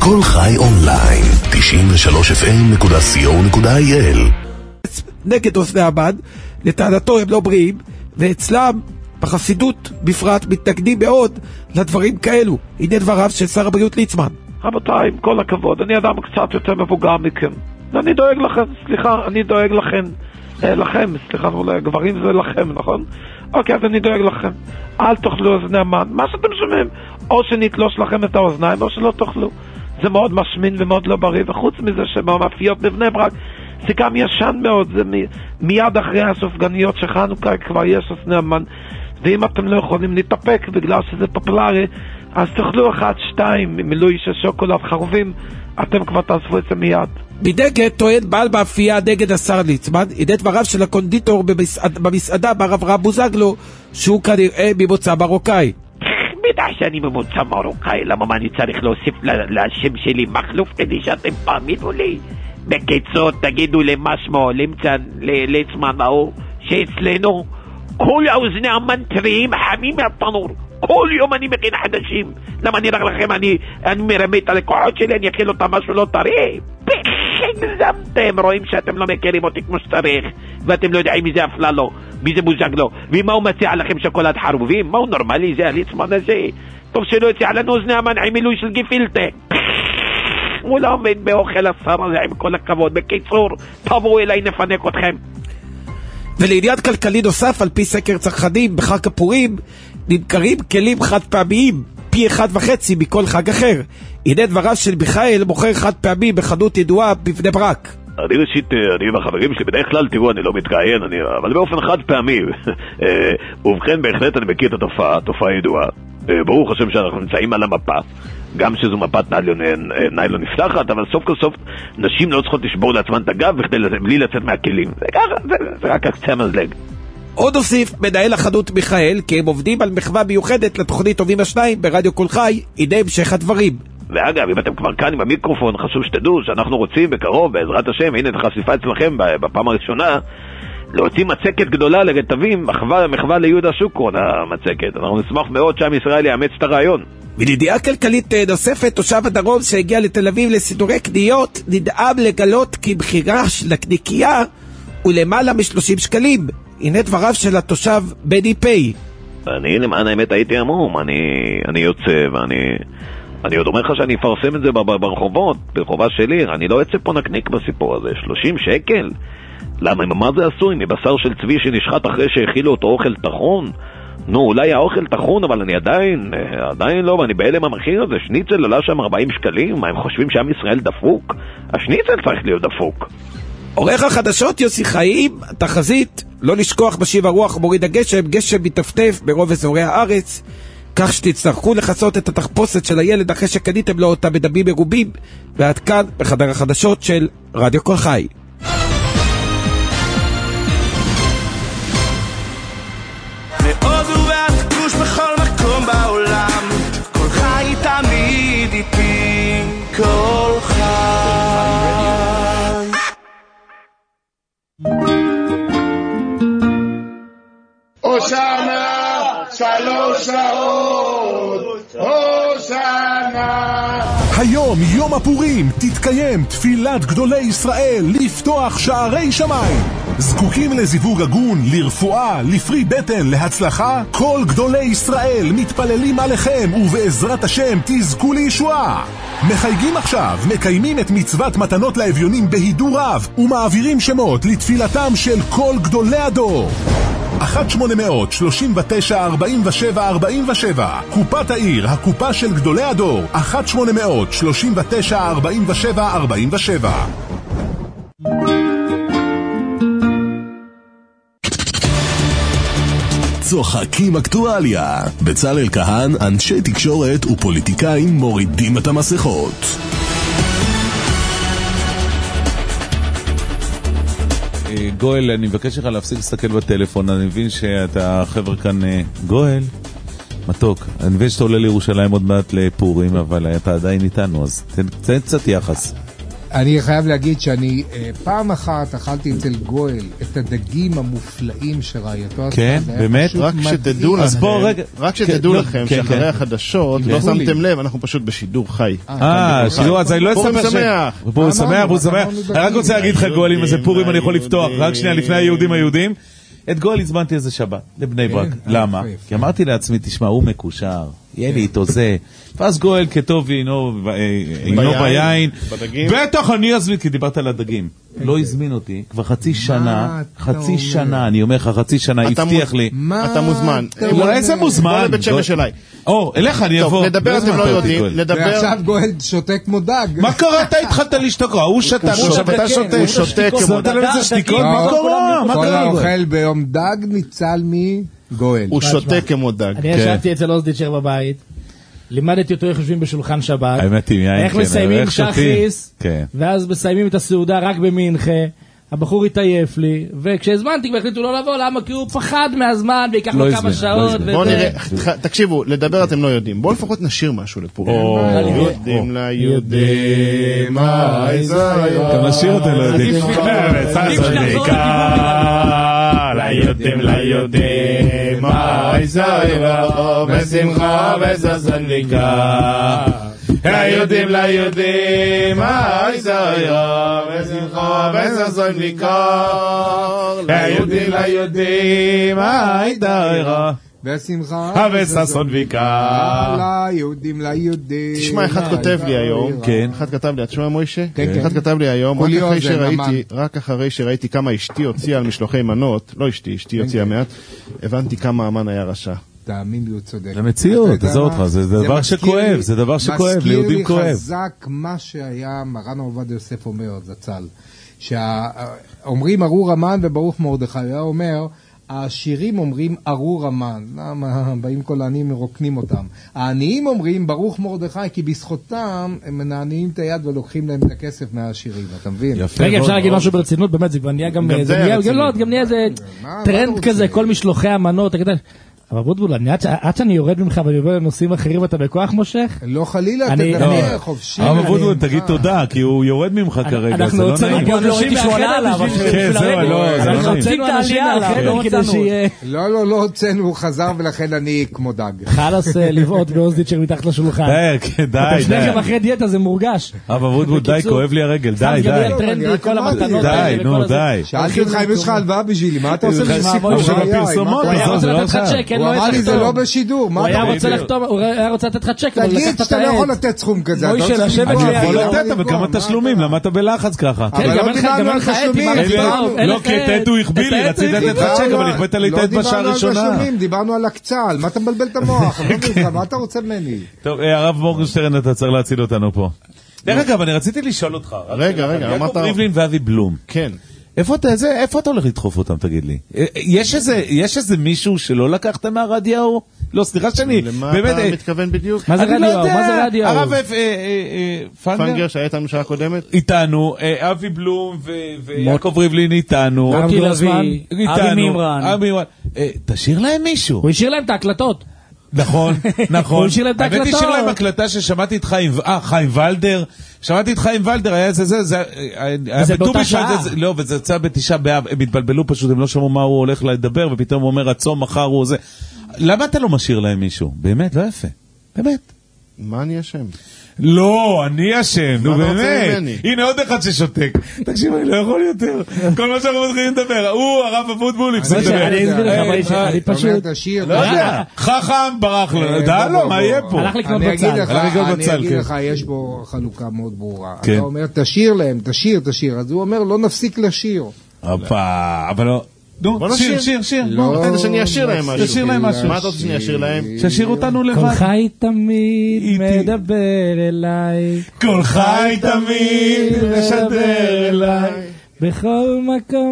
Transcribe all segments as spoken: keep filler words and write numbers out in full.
כל חי אונליין, תשעים ושלוש אף אם נקודה סי או נקודה איי אל. נגד אוזני המן, לטענתו הם לא בריאים, ואצלם בחסידות בפרט מתנגדים מאוד לדברים כאלו. הנה דבריו של שר הבריאות ליצמן. רבותיי, עם כל הכבוד, אני אדם קצת יותר מבוגר מכם, ואני דואג לכם, סליחה, אני דואג לכם, אה, לכם, סליחה, גברים זה לכם, נכון? אוקיי, אז אני דואג לכם. אל תאכלו אוזני המן, מה שאתם שומעים, או שנתלוש לכם את האוזניים, או שלא תאכלו. זה מאוד משמין ומאוד לא בריא, וחוץ מזה שבמאפיות בבני ברק, זה גם ישן מאוד, זה מ... מיד אחרי הסופגניות שחנוכה כבר יש אוזני המן, ואם אתם לא יכולים להתאפק בגלל שזה פופולרי, אז תאכלו אחד, שתיים, מילוי של שוקולד חרובים, אתם כבר תעזבו את זה מיד. בנגד טוען בעל מאפייה נגד השר ליצמן, הנה דבריו של הקונדיטור במסעד, במסעדה ברב רב בוזגלו, שהוא כנראה ממוצא מרוקאי. בטח שאני ממוצא מרוקאי, למה אני צריך להוסיף לשם שלי מחלוף כדי שאתם פעמינו לי? בקיצור, תגידו למה שמו, ליצמן ההוא, שאצלנו כל האוזני המן טריים חמים מהתנור. כל יום אני מכין חדשים. למה אני רק לכם, אני, אני מרמה את הלקוחות שלי, אני אכיל אותם משהו לא טרי. הגזמתם, רואים שאתם לא מכירים אותי כמו שצריך, ואתם לא יודעים מי זה אפללו, מי זה בוזגלו, ומה הוא מציע לכם שוקולד חרובים? מה הוא נורמלי זה הליצמן הזה? טוב שלא יציע לנו אוזני המן עם מילוי של גפילטה. הוא לא עומד באוכל השר הזה, עם כל הכבוד. בקיצור, תבואו אליי, נפנק אתכם. ולעניין כלכלי נוסף, על פי סקר צרכנים בחג הפורים, נמכרים כלים חד פעמיים פי אחד וחצי מכל חג אחר. הנה דבריו של מיכאל, מוכר חד פעמי בחנות ידועה בבני ברק. אני ראשית, אני והחברים שלי בדרך כלל, תראו, אני לא מתראיין, אני, אבל באופן חד פעמי. ובכן, בהחלט אני מכיר את התופעה, התופעה ידועה. ברוך השם שאנחנו נמצאים על המפה, גם שזו מפת ניילון, ניילון נפתחת, אבל סוף כל סוף נשים לא צריכות לשבור לעצמן את הגב בלי לצאת מהכלים. זה ככה, זה, זה רק הקצה המזלג. עוד הוסיף מנהל החנות מיכאל, כי הם עובדים על מחווה מיוחדת לתוכנית טובים השניים ברדיו כל חי. הנה המשך הדברים. ואגב, אם אתם כבר כאן עם המיקרופון, חשוב שתדעו שאנחנו רוצים בקרוב, בעזרת השם, הנה את החשיפה אצלכם בפעם הראשונה, להוציא מצקת גדולה לרטבים, מחווה, מחווה ליהודה שוקרון המצקת. אנחנו נשמח מאוד שעם ישראל יאמץ את הרעיון. ולידיעה כלכלית נוספת, תושב הדרום שהגיע לתל אביב לסידורי קניות, נדאם לגלות כי בחירה של הקניקייה הוא למעלה מ-שלושים שקלים. הנה דבריו של התושב בני פי. אני למען האמת הייתי עמום, אני, אני יוצא ואני... אני עוד אומר לך שאני אפרסם את זה ברחובות, ברחובה שלי, אני לא יוצא פה נקניק בסיפור הזה, שלושים שקל? למה, מה זה עשוי? מבשר של צבי שנשחט אחרי שהכילו אותו אוכל תחון? נו, אולי האוכל תחון, אבל אני עדיין, עדיין לא, ואני בהלם המחיר הזה, שניצל עלה שם ארבעים שקלים, מה הם חושבים שעם ישראל דפוק? השניצל צריך להיות דפוק. עורך החדשות יוסי חיים, תחזית, לא לשכוח בשיב הרוח מוריד הגשם, גשם מתפטף ברוב אזורי הארץ, כך שתצטרכו לחסות את התחפושת של הילד אחרי שקניתם לו אותה בדמים מרובים. ועד כאן בחדר החדשות של רדיו כל חי. מהודו ועד כוש בכל מקום בעולם, כל חי תמיד איתי, כל חי. הושענא שלוש שעות, הושענא. היום, יום הפורים, תתקיים תפילת גדולי ישראל לפתוח שערי שמיים. זקוקים לזיווג הגון, לרפואה, לפרי בטן, להצלחה? כל גדולי ישראל מתפללים עליכם, ובעזרת השם תזכו לישועה. מחייגים עכשיו, מקיימים את מצוות מתנות לאביונים בהידור רב, ומעבירים שמות לתפילתם של כל גדולי הדור. אחת שמונה מאות שלושים ותשע ארבעים ושבע ארבעים ושבע, קופת העיר, הקופה של גדולי הדור. אחת שמונה מאות שלושים ותשע ארבעים ושבע ארבעים ושבע. צוחקים אקטואליה. בצלאל כהן, אנשי תקשורת ופוליטיקאים מורידים את המסכות. גואל, אני מבקש לך להפסיק להסתכל בטלפון, אני מבין שאתה חבר כאן, גואל, מתוק, אני מבין שאתה עולה לירושלים עוד מעט לפורים, אבל אתה עדיין איתנו, אז תן, תן קצת יחס. אני חייב להגיד שאני פעם אחת אכלתי אצל גואל את הדגים המופלאים שרעייתו. כן, באמת? רק שתדעו לכם, רק שתדעו לכם שאחרי החדשות, לא שמתם לב, אנחנו פשוט בשידור חי. אה, שידור, אז אני לא אספר פורים שמח. פורים שמח, פורים שמח. אני רק רוצה להגיד לך גואל, אם איזה פורים אני יכול לפתוח, רק שנייה לפני היהודים היהודים. את גואל הזמנתי איזה שבת, לבני ברק. למה? כי אמרתי לעצמי, תשמע, הוא מקושר, יהיה לי איתו זה. ואז גואל כתוב אינו ביין. בטח אני אזמין, כי דיברת על הדגים. לא הזמין אותי, כבר חצי שנה, חצי שנה, אני אומר לך, חצי שנה, הבטיח לי. אתה מוזמן. לא, איזה מוזמן? בוא לבית שמש אליי. או, אליך אני אבוא. לדבר אתם לא יודעים. ועכשיו גואל שותק כמו דג. מה קורה? אתה התחלת לשתוק, הוא שתק, הוא שותק כמו דג. מה קורה? כל האוכל ביום דג ניצל מגואל. הוא שותק כמו דג. אני ישבתי אצל אוזדיצ'ר בבית, לימדתי אותו איך יושבים בשולחן שבת, איך מסיימים שחיס, ואז מסיימים את הסעודה רק במנחה, הבחור התעייף לי, וכשהזמנתי כבר החליטו לא לבוא, למה? כי הוא פחד מהזמן, ויקח לו כמה שעות. בואו נראה, תקשיבו, לדבר אתם לא יודעים, בואו לפחות נשיר משהו לפורים. יודעים לה יודעים, אי זה היום. גם נשיר אתם לא יודעים. ליודעים ליודעים, אי זה היום, בשמחה וששניקה. היודעים ליודעים, אי זה היום, בשמחה וששניקה. היודעים ליודעים, אי זה היום, בשמחה וששניקה. ליהודים ליהודים. תשמע, אחד כותב לי היום, אחד כתב לי, את שומע מוישה? אחד כתב לי היום, רק אחרי שראיתי כמה אשתי הוציאה על משלוחי מנות, לא אשתי, אשתי הוציאה מעט, הבנתי כמה אמן היה רשע. תאמין לי, הוא צודק. זה מציאות, תעזור אותך, זה דבר שכואב, זה דבר שכואב, ליהודים כואב. מזכיר לי חזק מה שהיה מרן עובדיה יוסף אומר, זצ"ל, שאומרים ארור המן וברוך מרדכי, הוא אומר, העשירים אומרים ארור המן, למה באים כל העניים מרוקנים אותם. העניים אומרים ברוך מרדכי, כי בזכותם הם מנענעים את היד ולוקחים להם את הכסף מהעשירים, אתה מבין? רגע, אפשר להגיד משהו ברצינות, באמת, זה כבר נהיה גם נהיה איזה טרנד כזה, כל משלוחי המנות, אתה יודע, אבל בוטבול, עד שאני יורד ממך ואני עובר לנושאים אחרים, אתה בכוח מושך? לא חלילה, תדבר חופשי. אבל בוטבול, תגיד תודה, כי הוא יורד ממך כרגע, זה לא נעים. אנחנו הוצאנו פה אנשים עליו. כן, זהו, לא, זה לא נעים. הוצאנו אנשים מהחדר כדי שיהיה... לא, לא, לא הוצאנו, הוא חזר ולכן אני כמו דג. חלס לבעוט באוזדיצ'ר מתחת לשולחן. די, די, די. שניכם אחרי דיאטה, זה מורגש. אבל בוטבול, די, כואב לי הרגל, די, די. די, נו, די. שאלתי אותך אם יש לך הלוואה בשבילי, מה אתה עושה זה לא בשידור, הוא היה רוצה לחתום, הוא היה רוצה לתת לך צ'ק, תגיד שאתה לא יכול לתת סכום כזה. אני יכול לתת, אבל כמה תשלומים, למה אתה בלחץ ככה? אבל לא דיברנו על תשלומים. לא, כי את הוא הכביל לי, רציתי לתת לך צ'ק, אבל הכבאת לי את את בשעה הראשונה. לא דיברנו על תשלומים, דיברנו על הקצל, מה אתה מבלבל את המוח? מה אתה רוצה ממני? טוב, הרב מורגנשטרן, אתה צריך להציל אותנו פה. דרך אגב, אני רציתי לשאול אותך. רגע, רגע, יעקב ריבלין ואבי בלום. כן. איפה אתה, איפה אתה הולך לדחוף אותם, תגיד לי? יש איזה, יש איזה מישהו שלא לקחת מהרדיו? לא, סליחה שאני... למה אתה מתכוון בדיוק? מה זה רדיו? מה זה רדיו? הרב פנגר שהיה איתנו שעה קודמת? איתנו, אבי בלום ויעקב ריבלין איתנו. מוטי לוי, אבי מימרן. תשאיר להם מישהו. הוא השאיר להם את ההקלטות. נכון, נכון. הוא השאיר להם את ההקלטות. האמת השאיר להם הקלטה ששמעתי את חיים, אה, חיים ולדר. שמעתי את חיים ולדר, היה זה, זה, זה, זה באותה שעה. לא, וזה יצא בתשעה באב, הם התבלבלו פשוט, הם לא שמעו מה הוא הולך לדבר, ופתאום הוא אומר, הצום מחר הוא זה. למה אתה לא משאיר להם מישהו? באמת, לא יפה. באמת. מה אני אשם? לא, אני אשם, נו באמת. הנה עוד אחד ששותק. תקשיב, אני לא יכול יותר. כל מה שאנחנו מתחילים לדבר, הוא, הרב אבוטבול, הפסיק לדבר. אני אסביר לך, אני פשוט... לא יודע, חכם ברח לו, דע לו, מה יהיה פה? הלך לקנות בצל. אני אגיד לך, יש פה חלוקה מאוד ברורה. אתה אומר, תשאיר להם, תשאיר, תשאיר. אז הוא אומר, לא נפסיק לשיר. אבל לא... נו, שיר, שיר, שיר. אתה יודע שאני אשיר להם משהו. תשיר להם משהו. מה אתה רוצה שאני אשיר להם? ששיר אותנו לבד. כל חי תמיד מדבר אליי. כל חי תמיד משדר אליי. בכל מקום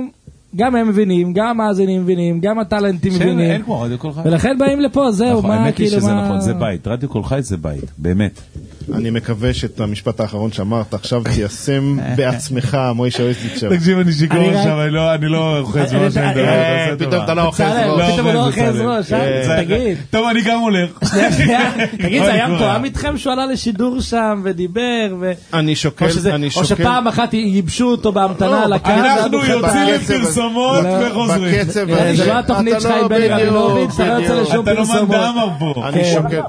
גם הם מבינים, גם המאזינים מבינים, גם הטלנטים מבינים. אין כמו רדיו כל חי. ולכן באים לפה, זהו, מה, האמת היא כאילו, שזה מה... נכון, זה בית. רדיו כל חי זה בית, באמת. אני מקווה שאת המשפט האחרון שאמרת, עכשיו תיישם בעצמך, מוישה אויזליצ'ר. תקשיב, אני שיכור עכשיו, אני לא אוחז ראש. פתאום אתה לא אוחז ראש. פתאום לא אוחז ראש, תגיד. טוב, אני גם הולך. תגיד, זה היה מתואם איתכם שהוא עלה לשידור שם ודיבר? אני שוקל, אני שוקל. או שפעם אחת ייבשו אותו בהמתנה על הקו. אנחנו יוצאים לפרסומות וחוזרים. זה לא התוכנית שלך עם בני רבינוביץ', אתה לא יוצא לשום פרסומות. אתה לא מנדאמר פה. אני שוקל.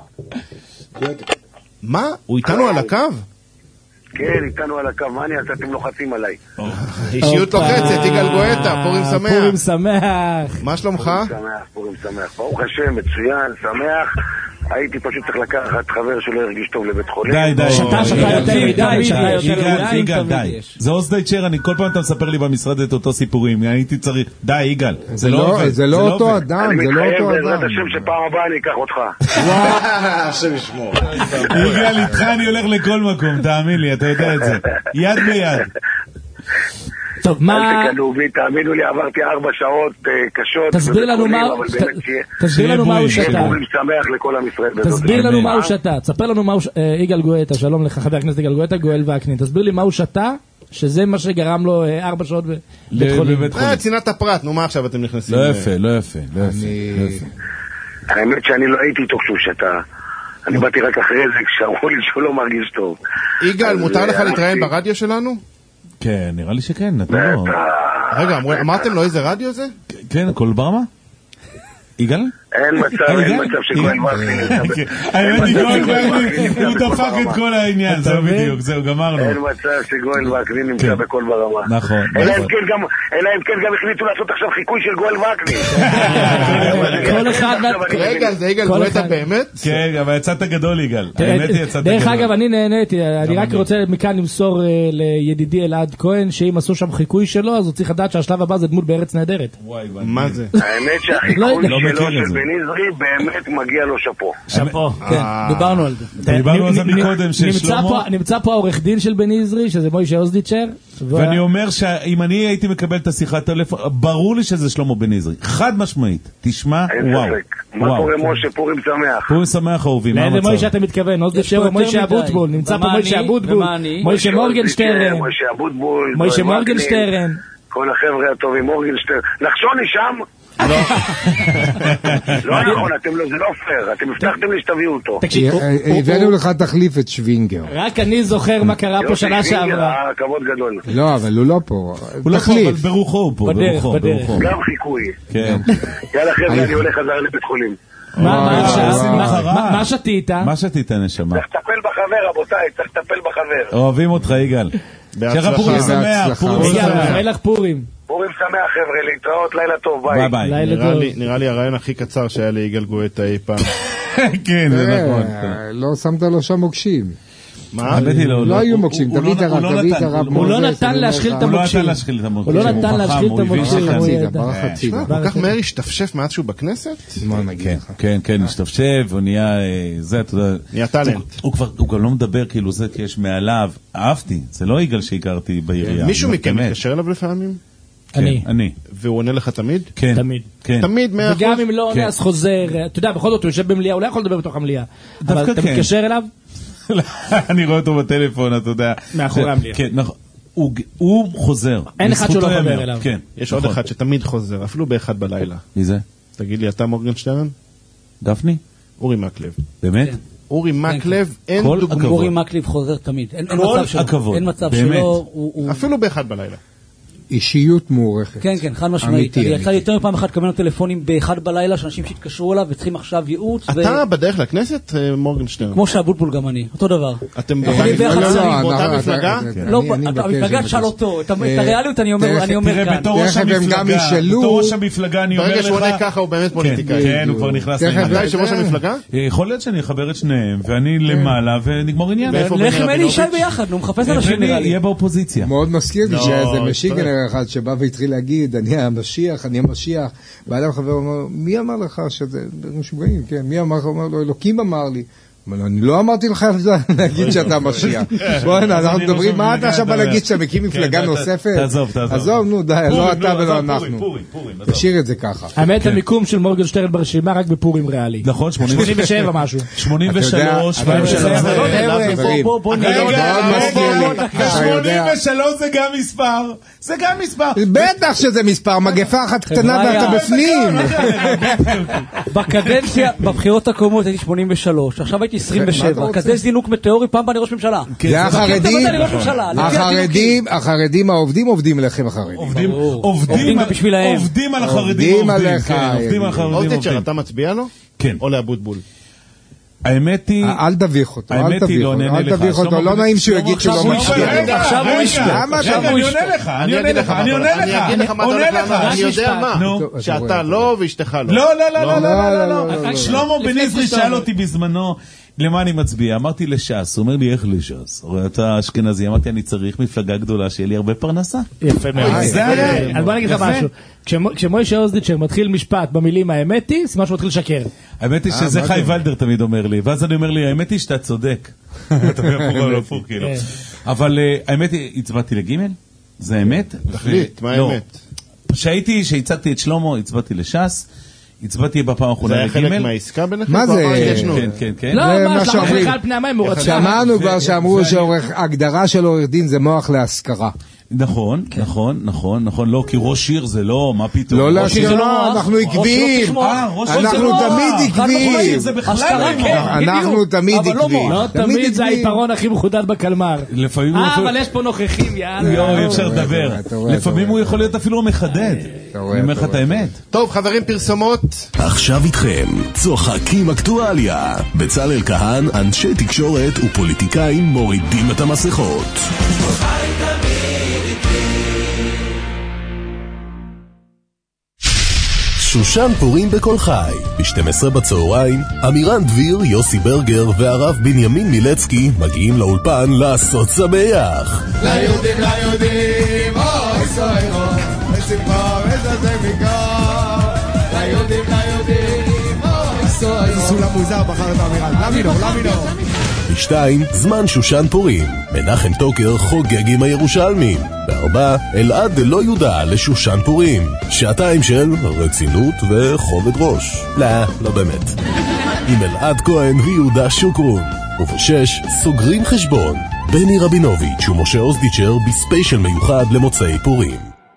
מה? הוא איתנו על הקו? כן, איתנו על הקו, מה אני עושה? אתם לוחצים עליי. אישיות לוחצת, יגאל גואטה, פורים שמח. פורים שמח. מה שלומך? פורים שמח, פורים שמח. ברוך השם, מצוין, שמח. הייתי פשוט צריך לקחת חבר שלא הרגיש טוב לבית חולים. די, די. שתה, שתה יותר מדי, שתה יותר מדי. יגאל, די. זה אוזדייצ'ר, אני כל פעם אתה מספר לי במשרד את אותו סיפורים. הייתי צריך... די, יגאל. זה לא עובד. זה לא אותו אדם, זה לא אותו אדם. אני מתחייב בעזרת השם שפעם הבאה אני אקח אותך. וואו, השם ישמור. יגאל, איתך אני הולך לכל מקום, תאמין לי, אתה יודע את זה. יד ביד. טוב, מה... אל תקנו בי, תאמינו לי, עברתי ארבע שעות קשות. תסביר לנו מה... תסביר לנו מה הוא שתה. אני שמח לכל עם ישראל. תסביר לנו מה הוא שתה. תספר לנו מה הוא... יגאל גואטה, שלום לך, חבר הכנסת יגאל גואטה, גואל וקנין. תסביר לי מה הוא שתה, שזה מה שגרם לו ארבע שעות בבית חולים. אה, צנעת הפרט, נו מה עכשיו אתם נכנסים? לא יפה, לא יפה, לא יפה. האמת שאני לא הייתי איתו כשהוא שתה. אני באתי רק אחרי זה כשאמרו לי שהוא לא מרגיש טוב. יגאל, מותר לך להתראיין ברדיו שלנו? כן, נראה לי שכן, נתנו לו. רגע, אמרתם לו איזה רדיו זה? כן, הכל ברמה? יגאל? אין מצב, אין מצב שגואל וקנין. האמת היא, גואל וקנין, הוא דפק את כל העניין, זהו בדיוק, זהו, גמרנו. אין מצב שגואל וקנין נמצא בכל ברמה. נכון. אלא אם כן גם החליטו לעשות עכשיו חיקוי של גואל וקנין. כל אחד... רגע, זה יגאל גואטה באמת? כן, אבל יצאת גדול יגאל. האמת היא, יצאת גדול. דרך אגב, אני נהניתי, אני רק רוצה מכאן למסור לידידי אלעד כהן, שאם עשו שם חיקוי שלו, אז הוא צריך לדעת שהשלב הבא זה דמות בארץ נהדרת. מה זה? האמת שהחיקוי שלו של בן עזרי באמת מגיע לו שפו. שפו, כן, דיברנו על זה. דיברנו על זה מקודם ששלמה... נמצא פה העורך דין של בן עזרי, שזה מוישה אוזדיצ'ר. ואני אומר שאם אני הייתי מקבל את השיחת טלפון, ברור לי שזה שלמה בן עזרי. חד משמעית. תשמע, וואו. מה קורה משה? פורים שמח. פורים שמח אהובים, מה המצב? לאיזה מוישה אתה מתכוון? אוזדיצ'ר ומוישה אבוטבול. נמצא פה מוישה אבוטבול. מוישה מורגנשטרן. מוישה אבוטבול. מוישה מורגנשטרן. כל החבר'ה הטובים, מורגנשטרן. נחשוני שם? לא נכון, זה לא פייר, אתם הבטחתם לי שתביאו אותו. הבאנו לך תחליף את שווינגר. רק אני זוכר מה קרה פה שנה שעברה. כבוד גדול. לא, אבל הוא לא פה. הוא לא פה, אבל ברוחו הוא פה. גם חיקוי. יאללה חבר'ה, אני הולך חזרה לבית חולים. מה שתית? מה שתית נשמה? צריך לטפל בחבר, רבותיי, צריך לטפל בחבר. אוהבים אותך יגאל. שיהיה לך פורים שמח, פורים שמח. לך פורים. פורים שמח חבר'ה, להתראות, לילה טוב, ביי. ביי. נראה לי הרעיון הכי קצר שהיה ליגאל גואטה אי פעם. כן, זה נכון. לא שמת לו שם מוקשים. מה? לא היו מוקשים, תביא את הרב, תביא את הרב. הוא לא נתן להשחיל את המוקשים. הוא לא נתן להשחיל את המוקשים. כל כך מהר השתפשף מאז שהוא בכנסת? כן, כן, השתפשף, הוא נהיה, זה, אתה יודע. נהיה טלנט. הוא גם לא מדבר כאילו זה, כי יש מעליו. אהבתי, זה לא יגאל שהכרתי בעירייה. מישהו מכם מתקשר אליו לפעמים? אני. אני. והוא עונה לך תמיד? כן. תמיד. תמיד, מאה אחוז? וגם אם לא עונה, אז חוזר. אתה יודע, בכל זאת הוא יושב במליאה, הוא לא יכול לדבר בתוך המליאה. אבל אתה מתקשר אליו? אני רואה אותו בטלפון, אתה יודע. מאחורי המליאה. כן, נכון. הוא חוזר. אין אחד שהוא לא חבר אליו. כן. יש עוד אחד שתמיד חוזר, אפילו באחד בלילה. מי זה? תגיד לי, אתה מורגנשטרן? גפני? אורי מקלב. באמת? אורי מקלב, אין דוגמא. אורי מקלב חוזר תמיד. כל הכבוד. אין מצב שלא. אפילו באחד בלילה. אישיות מוערכת. כן, כן, חד משמעית. אני יצא לי יותר פעם אחת לקבל טלפונים באחד בלילה, שאנשים שהתקשרו אליו וצריכים עכשיו ייעוץ. אתה בדרך לכנסת, מורגנשטרן? כמו שאבוטבול גם אני, אותו דבר. אתם באותה מפלגה? לא, המפלגה תשאל אותו, את הריאליות אני אומר כאן. בתור ראש המפלגה אני אומר לך... ברגע שהוא עונה ככה הוא באמת פוליטיקאי. כן, הוא כבר נכנס לעניין. אתה יושב ראש המפלגה? יכול להיות שאני אחבר את שניהם, ואני למעלה ונגמור עניין. לך עם אלי ישי ביחד, הוא מחפש אנשים נראה לי. יהיה באופוזיציה. מאוד מזכיר לי שזה משיגן אחד שבא והתחיל להגיד, אני המשיח, אני המשיח. באדם חבר אומר, מי אמר לך שזה, משוגעים, כן, מי אמר לך? אומר לו, אלוקים אמר לי. אני לא אמרתי לך להגיד שאתה משיח. בואו, אנחנו מדברים, מה אתה עכשיו בא להגיד שאתה מקים מפלגה נוספת? תעזוב, תעזוב. עזוב, נו, די, לא אתה ולא אנחנו. תשאיר את זה ככה. האמת, המיקום של מורגנשטרן ברשימה רק בפורים ריאלי. נכון, שמונים ושבע משהו. שמונים ושלוש. שמונים ושלוש זה גם מספר. זה גם מספר. בטח שזה מספר, מגפה אחת קטנה ואתה בפנים. בקדנציה, בבחירות הקודמות הייתי שמונים ושלוש, עכשיו הייתי עשרים ושבע, כזה זינוק מטאורי, פעם בא אני ראש ממשלה. זה החרדים, החרדים, החרדים העובדים עובדים לכם החרדים. עובדים בשבילהם. עובדים על החרדים. עובדים עליך. עובדים על החרדים. אודיצ'ר, אתה מצביע לו? כן. או לאבוטבול? האמת היא... אל תביך אותו, אל האמת היא, לא נענה לך. אל תביך אותו, לא נעים שהוא יגיד שהוא לא משפיע. עכשיו הוא ישפיע. רגע, אני עונה לך, אני עונה לך, אני עונה לך. אני אגיד לך מה אתה הולך לענות, אני יודע מה. שאתה לא ואשתך לא. לא, לא, לא, לא, לא, לא. שלמה בניזרי שאל אותי בזמנו, למה אני מצביע? אמרתי לש"ס, הוא אומר לי איך לש"ס? הרי אתה אשכנזי, אמרתי אני צריך מפלגה גדולה שיהיה לי הרבה פרנסה. יפה מאוד. אז בוא נגיד לך משהו, כשמוישה אוזדיצ'ר מתחיל משפט במילים האמת היא, סימן שהוא מתחיל לשקר. האמת היא שזה חי ולדר תמיד אומר לי, ואז אני אומר לי, האמת היא שאתה צודק. אתה אומר פה לא פור כאילו. אבל האמת היא, הצבעתי לגימל, זה האמת. תחליט, מה האמת? שהייתי, שהצעתי את שלמה, הצבעתי לש"ס, הצבעתי בפעם האחרונה לגימל. זה היה חלק מהעסקה ביניכם? מה זה? כן, כן, כן. לא, מה שאומרים לך על פני המים הוא רצה. שמענו כבר שאמרו שההגדרה של עורך דין זה מוח להשכרה. נכון, נכון, נכון, נכון, לא, כי ראש עיר זה לא, מה פתאום? לא להשכרה, אנחנו עקביים, אנחנו תמיד עקביים, אנחנו תמיד עקביים. לא תמיד זה היתרון הכי מחודד בקלמר. אה, אבל יש פה נוכחים, יאללה. לא, אי אפשר לדבר. לפעמים הוא יכול להיות אפילו מחדד. אני אומר לך את האמת. טוב, חברים, פרסומות. עכשיו איתכם, צוחקים אקטואליה. בצלאל כהן, אנשי תקשורת ופוליטיקאים מורידים את המסכות. שושן פורים בכל חי, ב-שתים עשרה בצהריים, אמירן דביר, יוסי ברגר והרב בנימין מילצקי מגיעים לאולפן לעשות שמח. ליהודים, ליהודים, אוי סוירו, וסיפור איזה מקור. ליהודים, ליהודים, אוי סוירו. איזה סולם מוזר בחר את אמירן, למינור, למינור. בשתיים, זמן שושן פורים. מנחם טוקר חוגג עם הירושלמים. בארבע, אלעד דלא ידע לשושן פורים. שעתיים של רצינות וכובד ראש. לא, לא באמת. עם אלעד כהן ויהודה שוקרון. ובשש, סוגרים חשבון. בני רבינוביץ' ומשה אוזדיצ'ר בספיישל מיוחד למוצאי פורים.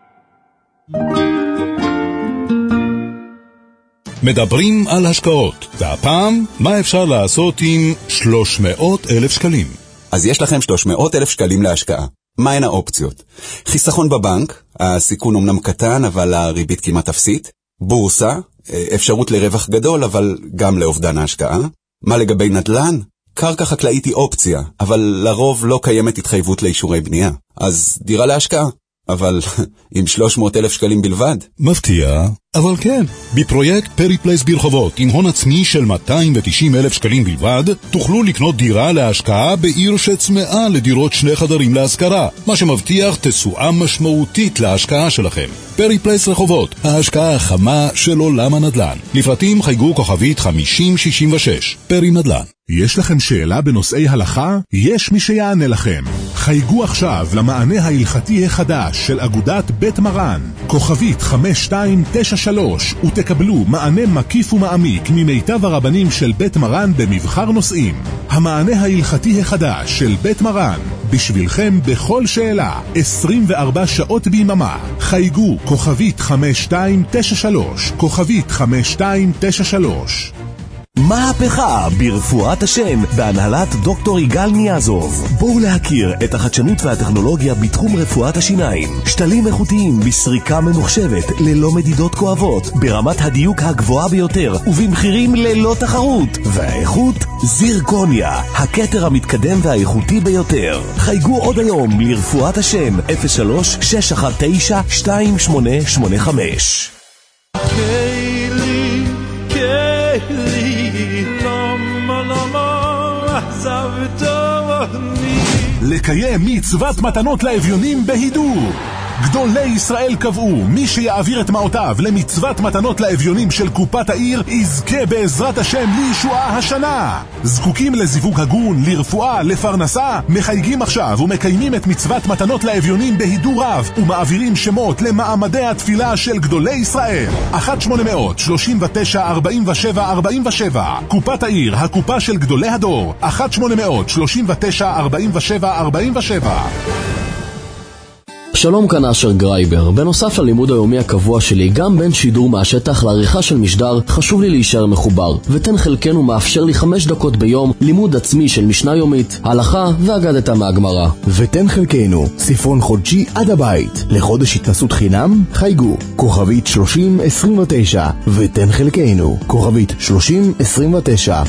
מדברים על השקעות, והפעם, מה אפשר לעשות עם שלוש מאות אלף שקלים? אז יש לכם שלוש מאות אלף שקלים להשקעה. מהן האופציות? חיסכון בבנק, הסיכון אומנם קטן, אבל הריבית כמעט אפסית. בורסה, אפשרות לרווח גדול, אבל גם לאובדן ההשקעה. מה לגבי נדל"ן? קרקע חקלאית היא אופציה, אבל לרוב לא קיימת התחייבות לאישורי בנייה. אז דירה להשקעה. אבל עם שלוש מאות אלף שקלים בלבד. מפתיע, אבל כן. בפרויקט פרי פלייס ברחובות, עם הון עצמי של מאתיים ותשעים אלף שקלים בלבד, תוכלו לקנות דירה להשקעה בעיר שצמאה לדירות שני חדרים להשכרה, מה שמבטיח תשואה משמעותית להשקעה שלכם. פרי פלייס רחובות, ההשקעה החמה של עולם הנדל"ן. לפרטים חייגו כוכבית חמישים שישים ושש. פרי נדל"ן. יש לכם שאלה בנושאי הלכה? יש מי שיענה לכם. חייגו עכשיו למענה ההלכתי החדש של אגודת בית מרן, כוכבית חמש שתיים תשע שלוש, ותקבלו מענה מקיף ומעמיק ממיטב הרבנים של בית מרן במבחר נושאים. המענה ההלכתי החדש של בית מרן, בשבילכם בכל שאלה, עשרים וארבע שעות ביממה. חייגו כוכבית חמש שתיים תשע שלוש, כוכבית חמש שתיים תשע שלוש. מהפכה ברפואת השן בהנהלת דוקטור יגאל ניאזוב. בואו להכיר את החדשנות והטכנולוגיה בתחום רפואת השיניים. שתלים איכותיים בסריקה ממוחשבת ללא מדידות כואבות, ברמת הדיוק הגבוהה ביותר ובמחירים ללא תחרות. והאיכות זירקוניה, הכתר המתקדם והאיכותי ביותר. חייגו עוד היום לרפואת השן אפס שלוש שש אחת תשע שתיים שמונה שמונה חמש. לקיים מצוות מתנות לאביונים בהידור. גדולי ישראל קבעו, מי שיעביר את מעותיו למצוות מתנות לאביונים של קופת העיר, יזכה בעזרת השם לישועה השנה. זקוקים לזיווג הגון, לרפואה, לפרנסה? מחייגים עכשיו ומקיימים את מצוות מתנות לאביונים בהידור רב, ומעבירים שמות למעמדי התפילה של גדולי ישראל. אחת שמונה מאות שלושים ותשע ארבעים ושבע ארבעים ושבע. קופת העיר, הקופה של גדולי הדור. אחת שמונה מאות שלושים ותשע ארבעים ושבע ארבעים ושבע. שלום, כאן אשר גרייבר. בנוסף ללימוד היומי הקבוע שלי, גם בין שידור מהשטח לעריכה של משדר, חשוב לי להישאר מחובר. ותן חלקנו מאפשר לי חמש דקות ביום לימוד עצמי של משנה יומית, הלכה ואגדתה מהגמרא. ותן חלקנו, ספרון חודשי עד הבית. לחודש התנסות חינם, חייגו. כוכבית שלושים עשרים ותשע. ותן חלקנו, כוכבית שלושים עשרים ותשע.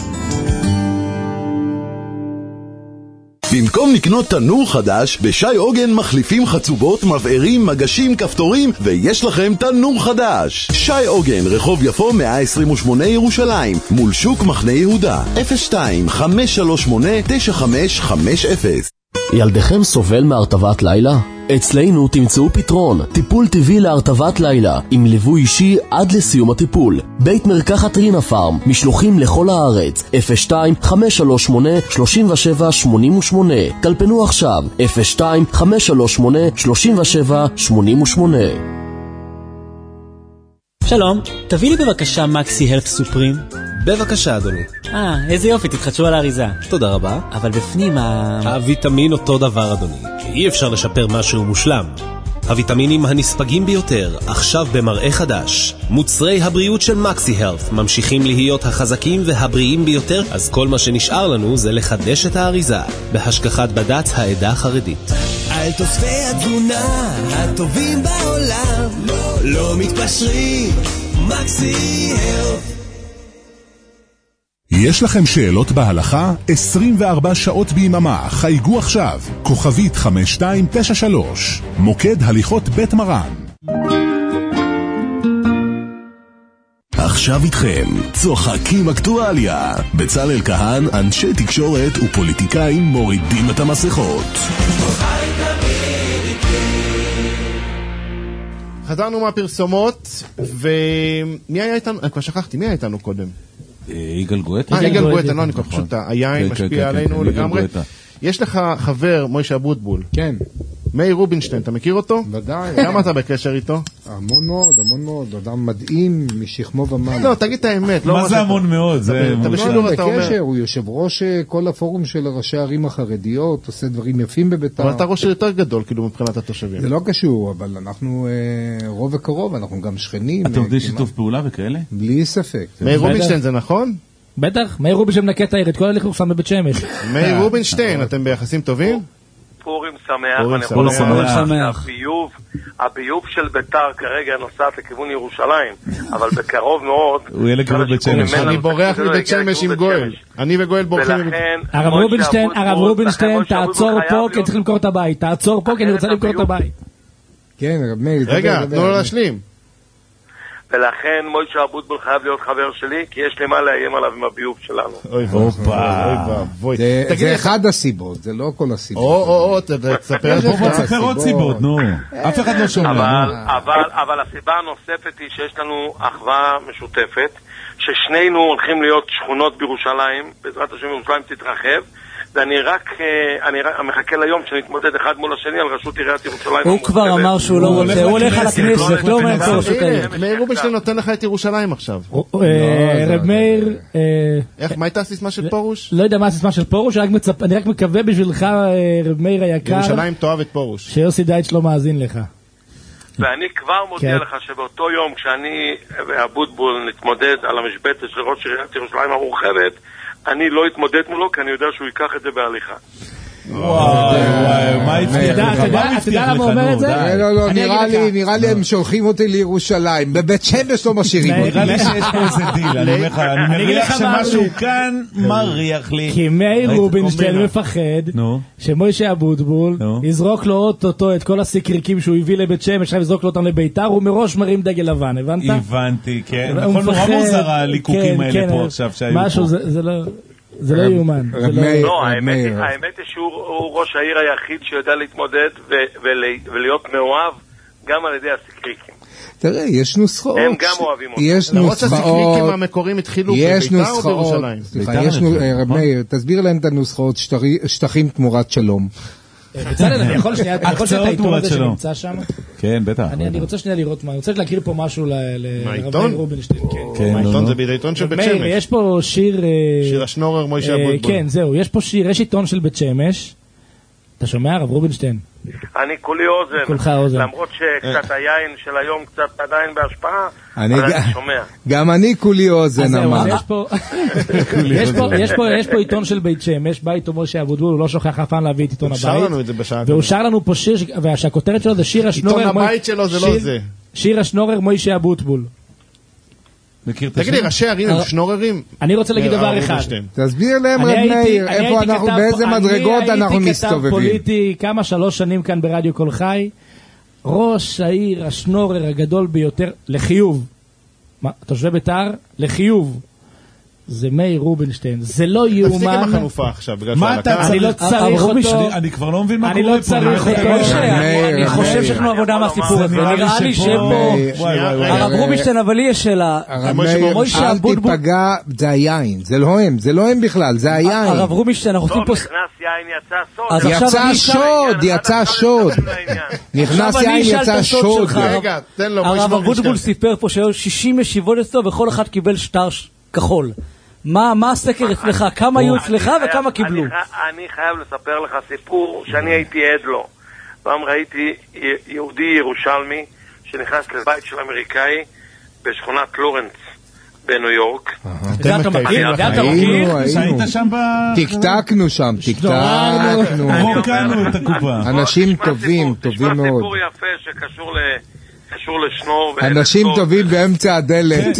במקום לקנות תנור חדש, בשי עוגן מחליפים חצובות, מבערים, מגשים, כפתורים, ויש לכם תנור חדש. שי עוגן, רחוב יפו מאה עשרים ושמונה ירושלים, מול שוק מחנה יהודה. אפס שתיים חמש שלוש שמונה תשע חמש חמש אפס. ילדיכם סובל מהרטבת לילה? אצלנו תמצאו פתרון, טיפול טבעי להרטבת לילה, עם ליווי אישי עד לסיום הטיפול. בית מרקחת רינה פארם, משלוחים לכל הארץ. אפס שתיים חמש שלוש שמונה שלוש שבע שמונה שמונה. טלפנו עכשיו, אפס שתיים חמש שלוש שמונה שלוש שבע שמונה שמונה. שלום, תביא לי בבקשה מקסי הלף סופרים. בבקשה, אדוני. אה, איזה יופי, תתחדשו על האריזה. תודה רבה. אבל בפנים ה... הוויטמין אותו דבר, אדוני. אי אפשר לשפר משהו מושלם. הוויטמינים הנספגים ביותר, עכשיו במראה חדש. מוצרי הבריאות של מקסי הלף ממשיכים להיות החזקים והבריאים ביותר, אז כל מה שנשאר לנו זה לחדש את האריזה, בהשגחת בד"ץ העדה החרדית. על תוספי התזונה הטובים בעולם, לא, לא מתפשרים, מקסי הלף. יש לכם שאלות בהלכה? עשרים וארבע שעות ביממה, חייגו עכשיו, כוכבית חמש שתיים תשע שלוש, מוקד הליכות בית מרן. עכשיו איתכם, צוחקים אקטואליה. בצלאל כהן, אנשי תקשורת ופוליטיקאים מורידים את המסכות. חזרנו מהפרסומות, ומי היה איתנו? אני כבר שכחתי, מי היה איתנו קודם? יגאל גואטה. אה, יגאל גואטה, לא, אני כבר פשוט, היין משפיע עלינו לגמרי. יש לך חבר, מוישה אבוטבול. כן. מאיר רובינשטיין, אתה מכיר אותו? ודאי. כמה אתה בקשר איתו? המון מאוד, המון מאוד. אדם מדהים משכמו ומעלה. לא, תגיד את האמת. מה זה המון מאוד? אתה בשידור אתה אומר. הוא יושב ראש כל הפורום של ראשי הערים החרדיות, עושה דברים יפים בביתר. אבל אתה ראש יותר גדול, כאילו, מבחינת התושבים. זה לא קשור, אבל אנחנו רוב וקרוב, אנחנו גם שכנים. אתם עובדים שיתוף פעולה וכאלה? בלי ספק. מאיר רובינשטיין זה נכון? בטח, מאיר רובינשטיין מנקה את העיר, את כל הליכוד שם בבית שמש. מאיר רובינשטיין, אתם ביחסים טובים? פורים שמח, אני יכול לומר שהביוב, הביוב של ביתר כרגע נוסעת לכיוון ירושלים, אבל בקרוב מאוד, הוא יהיה לכיוון בית שמש. אני בורח מבית שמש עם גואל. אני וגואל בורחים. הרב רובינשטיין, הרב רובינשטיין, תעצור פה כי צריך למכור את הבית, תעצור פה כי אני רוצה למכור את הבית. כן, רב מאיר. רגע, תנו לו להשלים. ולכן מוישה אבוטבול חייב להיות חבר שלי, כי יש לי מה לאיים עליו עם הביוב שלנו. אוי ואבוי. זה אחד הסיבות, זה לא כל הסיבות. או, או, או, תספר. תספר עוד סיבות, נו. אף אחד לא שומע. אבל הסיבה הנוספת היא שיש לנו אחווה משותפת, ששנינו הולכים להיות שכונות בירושלים, בעזרת השם ירושלים תתרחב, ואני רק, אני מחכה ליום שנתמודד אחד מול השני על רשות עיריית ירושלים. הוא כבר אמר שהוא לא רוצה, הוא הולך על הכנסת, לא מעניין כל רשות העיר. מאיר רובינשטיין נותן לך את ירושלים עכשיו. רב מאיר... איך, מה הייתה הסיסמה של פורוש? לא יודע מה הסיסמה של פורוש, אני רק מקווה בשבילך, רב מאיר היקר, ירושלים תאהב את פורוש. שיוסי דייטש לא מאזין לך. ואני כבר מודיע לך שבאותו יום כשאני ואבוטבול נתמודד על המשבצת של ראש עיריית ירושלים המורחבת, אני לא אתמודד מולו, כי אני יודע שהוא ייקח את זה בהליכה. וואי וואי, מה הבטיח לך? אתה יודע למה אומר את זה? לא, לא, נראה לי הם שולחים אותי לירושלים. בבית שמש לא משאירים אותי. נראה לי שיש פה איזה דיל, אני אומר לך, אני מריח שמשהו כאן מריח לי. כי מאיר רובינשטיין מפחד שמוישה אבוטבול יזרוק לו אוטוטו את כל הסיקריקים שהוא הביא לבית שמש, עכשיו יזרוק לו אותם לביתר, הוא מראש מרים דגל לבן, הבנת? הבנתי, כן. נכון, נורא מוזר הליקוקים האלה פה עכשיו שהיו פה. משהו, זה לא... זה לא יאומן. לא, האמת היא שהוא ראש העיר היחיד שיודע להתמודד ולהיות מאוהב גם על ידי הסיקריקים. תראה, יש נוסחאות. הם גם אוהבים אותם. יש למרות הסיקריקים המקוריים התחילו בביתר או בירושלים? סליחה, יש נוסחאות, רב מאיר, תסביר להם את הנוסחאות, שטחים תמורת שלום. בצלאל, אני יכול שנייה, אני יכול שאת העיתון הזה שנמצא שם? כן, בטח. אני רוצה שנייה לראות מה, אני רוצה להכיר פה משהו לרב מאיר רובינשטיין. כן, העיתון זה בעיתון של בית שמש. מאיר, יש פה שיר... שיר השנורר מוישה אבוטבול. כן, זהו, יש פה שיר, יש עיתון של בית שמש. אתה שומע, רב רובינשטיין? אני כולי אוזן. כולך אוזן. למרות שקצת היין של היום קצת עדיין בהשפעה, אבל אני שומע. גם אני כולי אוזן, אמר. יש פה עיתון של בית שמש, בא איתו משה אבוטבול, הוא לא שוכח אף פעם להביא את עיתון הבית. הוא שר לנו את זה בשעה. והוא שר לנו פה שיר, והכותרת שלו זה שיר השנורר... עיתון הבית שלו זה לא זה. שיר השנורר משה אבוטבול. תגיד לי, ראשי ערים הם שנוררים? אני רוצה להגיד דבר אחד. תסביר להם, רב מאיר, איפה אנחנו, באיזה מדרגות אנחנו מסתובבים. אני הייתי כתב פוליטי כמה שלוש שנים כאן ברדיו כל חי, ראש העיר השנורר הגדול ביותר, לחיוב, תושבי ביתר, לחיוב, זה מאיר רובינשטיין, זה לא יאומן. תפסיק עם החנופה עכשיו, בגלל מה אתה אני לא צריך אותו. אני כבר לא מבין מה קורה פה. אני לא צריך אותו. אני חושב שיש לנו עבודה מהסיפור הזה. נראה לי שפה... הרב רובינשטיין, אבל לי יש שאלה. אל תיפגע, זה היין. זה לא הם, זה לא הם בכלל, זה היין. הרב רובינשטיין, אנחנו רוצים פה... נכנס יין, יצא סוד. יצא שוד, יצא שוד. נכנס יין, יצא שוד. רגע, תן לו. הרב אבוטבול סיפר פה שהיו שישים ישיבות אצלו וכל אחד קיבל שטר כחול. מה, מה הסקר אצלך? כמה היו אצלך וכמה קיבלו? אני חייב לספר לך סיפור שאני הייתי עד לו. פעם ראיתי יהודי ירושלמי שנכנס לבית של אמריקאי בשכונת לורנס בניו יורק. אתה מכיר? אתה מכיר? שהיית שם ב... תקתקנו שם, תקתקנו. רוקנו את הקופה. אנשים טובים, טובים מאוד. נשמע סיפור יפה שקשור ל... קשור לשנור. אנשים טובים באמצע הדלת.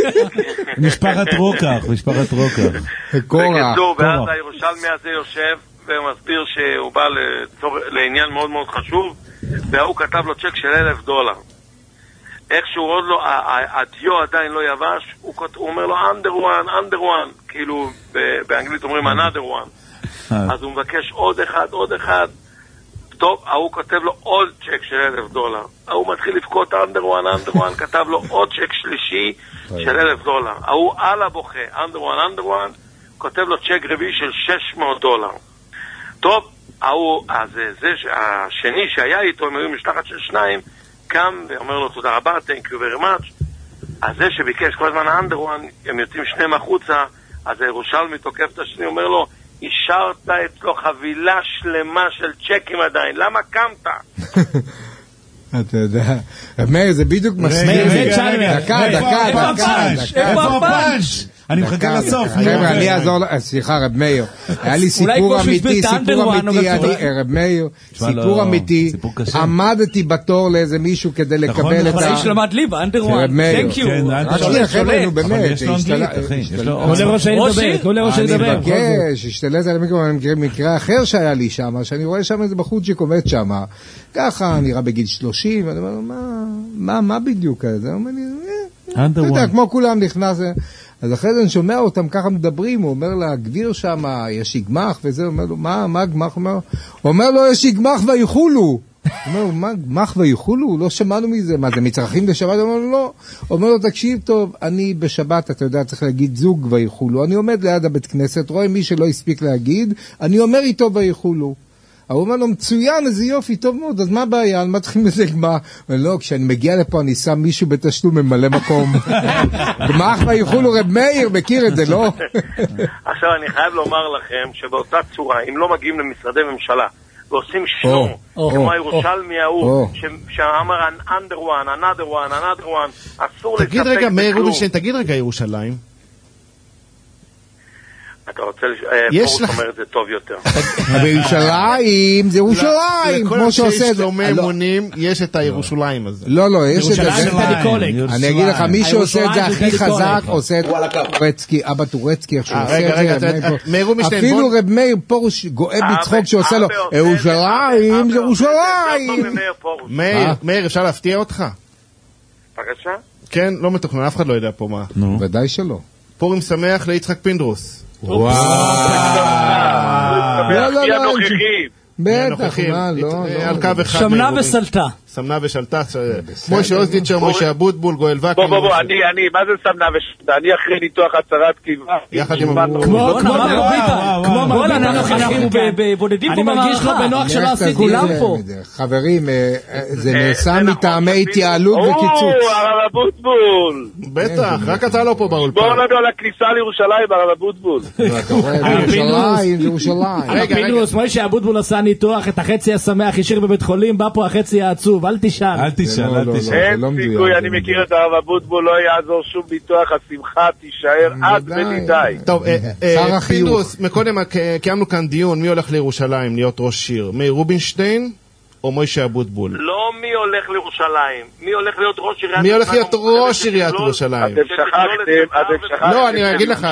משפחת רוקח, משפחת רוקח. בקיצור, ואז הירושלמי הזה יושב ומסביר שהוא בא לעניין מאוד מאוד חשוב, והוא כתב לו צ'ק של אלף דולר. איכשהו עוד לא, הדיו עדיין לא יבש, הוא אומר לו under one, under one, כאילו באנגלית אומרים another one. אז הוא מבקש עוד אחד, עוד אחד. טוב, הוא כותב לו עוד צ'ק של אלף דולר. הוא מתחיל לבכות אנדר וואן, אנדר וואן, כתב לו עוד צ'ק שלישי של אלף דולר. הוא על הבוכה, אנדר וואן, אנדר וואן, כותב לו צ'ק רביעי של שש מאות דולר. טוב, אז זה, השני שהיה איתו, הם היו משלחת של שניים, קם ואומר לו תודה רבה, thank you very much. אז זה שביקש כל הזמן אנדר וואן, הם יוצאים שניהם החוצה, אז הירושלמי תוקף את השני, אומר לו, השארת אצלו חבילה שלמה של צ'קים עדיין, למה קמת? אתה יודע, מאיר, זה בדיוק מסביר. דקה, דקה, דקה. איפה הפאנץ'? אני מחכה לסוף. חבר'ה, אני אעזור, סליחה, רב מאיר, היה לי סיפור אמיתי, סיפור אמיתי, רב מאיר, סיפור אמיתי, עמדתי בתור לאיזה מישהו כדי לקבל את ה... אבל איש למד ליבה, אנדרואן, תנק יו. רק שנייה, חבר'ה, נו באמת. תנו לראש העיר לדבר, תנו לראש העיר לדבר. אני מבקש, השתלט על מקרה אחר שהיה לי שם, שאני רואה שם איזה בחורצ'יק עומד שם, ככה, נראה בגיל שלושים, ואני אומר, מה, מה בדיוק הזה? הוא אומר לי, אתה יודע, כמו כולם נכנס... אז אחרי זה אני שומע אותם ככה מדברים, הוא אומר לה, גביר שם, יש יגמח וזה, הוא אומר לו, מה, מה גמח? הוא אומר, הוא אומר לו, יש יגמח ויחולו. הוא אומר לו, מה גמח ויחולו? לא שמענו מזה, מה זה מצרכים בשבת? הוא אומר לו, לא. הוא אומר לו, תקשיב טוב, אני בשבת, אתה יודע, צריך להגיד זוג ויחולו. אני עומד ליד הבית כנסת, רואה מי שלא הספיק להגיד, אני אומר איתו ויחולו. הוא אומר לו, מצוין, איזה יופי, טוב מאוד, אז מה הבעיה? על מה צריכים לזה גמח? ולא, כשאני מגיע לפה, אני שם מישהו בתשלום ממלא מקום. גמח ויחולו, רב מאיר, מכיר את זה, לא? עכשיו, אני חייב לומר לכם, שבאותה צורה, אם לא מגיעים למשרדי ממשלה, ועושים שנור, כמו הירושלמי ההוא, שאמר under one, another one, another one, אסור לספק בכלום. תגיד רגע, מאיר רובינשטיין, תגיד רגע ירושלים. אתה רוצה, פורס אומר את זה טוב יותר. בירושלים, זה ירושלים, כמו שעושה את זה. לומי אמונים, יש את הירושלים הזה. לא, לא, יש את זה. אני אגיד לך, מי שעושה את זה הכי חזק, עושה את טורצקי, אבא טורצקי, איך שהוא עושה את זה. אפילו רב מאיר פרוש גואב בצחוק שעושה לו, ירושלים, זה ירושלים. מאיר, אפשר להפתיע אותך? בבקשה? כן, לא מתוכנן, אף אחד לא יודע פה מה. ודאי שלא. פורים שמח ליצחק פינדרוס. וואו. לא, לא, לא. בטח, מה, לא, על קו אחד. שמנה וסלטה. סמנה ושלטה, מוישה אוזניצ'ר, מוישה אבוטבול, גואל וקנין. בוא, בוא, בוא, אני, אני, מה זה סמנה ושלטה? אני אחרי ניתוח הצהרת קיבה. יחד עם... כמו, כמו, כמו מרביטה, אנחנו בבודדים פה במערכה. אני מרגיש לא בנוח שלא עשיתי כולם פה. חברים, זה נעשה מטעמי התייעלות וקיצוץ. או, הרב אבוטבול. בטח, רק אתה לא פה באולפן. בוא נדע על הכניסה לירושלים, הרב אבוטבול. ירושלים, ירושלים. הרב פינדרוס, מוישה אבוטבול עשה ניתוח, את החצי השמח השאיר בבית חולים, בא פה החצי העצוב, אל תשאל. אל תשאל, אל תשאל. אין סיכוי, אני מכיר את הרב אבוטבול, לא יעזור שום ביטוח, השמחה תישאר עד בנידי. טוב, פינדרוס, מקודם קיימנו כאן דיון, מי הולך לירושלים להיות ראש עיר? מאיר רובינשטיין או מוישה אבוטבול? לא מי הולך לירושלים, מי הולך להיות ראש עיריית מי הולך להיות ראש עיריית ירושלים? אתם שכחתם, אתם שכחתם. לא, אני אגיד לך,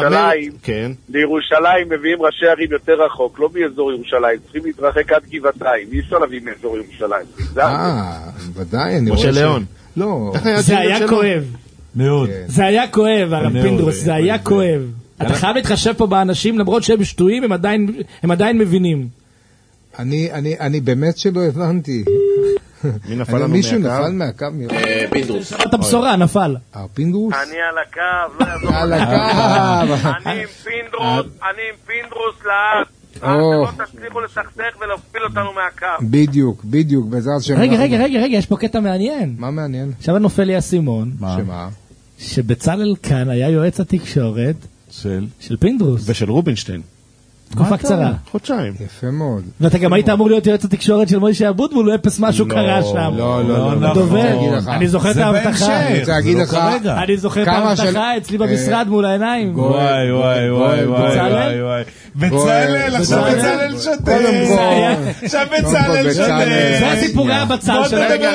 לירושלים מביאים ראשי ערים יותר רחוק, לא מאזור ירושלים, צריכים להתרחק עד גבעתיים, אי אפשר להביא מאזור ירושלים. אה, ודאי, אני רואה ש... משה ליאון. לא. זה היה כואב. מאוד. זה היה כואב, הרב פינדרוס, זה היה כואב. אתה חייב להתחשב פה באנשים, למרות שהם שטויים, הם עדיין מבינים. אני, אני, אני באמת שלא הבנתי. מי נפל לנו מישהו נפל מהקו? פינדרוס. אתה בשורה, נפל. פינדרוס? אני על הקו, לא יעזור. על הקו. אני עם פינדרוס, אני עם פינדרוס לאט. לא תצליחו לסכסך ולהפיל אותנו מהקו. בדיוק, בדיוק. רגע, רגע, רגע, רגע, יש פה קטע מעניין. מה מעניין? עכשיו נופל לי הסימון. שמה? שבצלאל כאן היה יועץ התקשורת של של פינדרוס. ושל רובינשטיין. תקופה קצרה. חודשיים. יפה מאוד. ואתה גם היית אמור להיות יועץ התקשורת של מוישה אבוטבול, לא אפס משהו קרה שם. לא, לא, לא. דובר, אני זוכר את ההבטחה. אני רוצה להגיד לך. אני זוכר את ההבטחה אצלי במשרד מול העיניים. וואי, וואי, וואי, וואי, וואי. בצלאל, עכשיו בצלאל שוטה. עכשיו בצלאל שוטה. זה הסיפור היה בצל שלנו. רגע,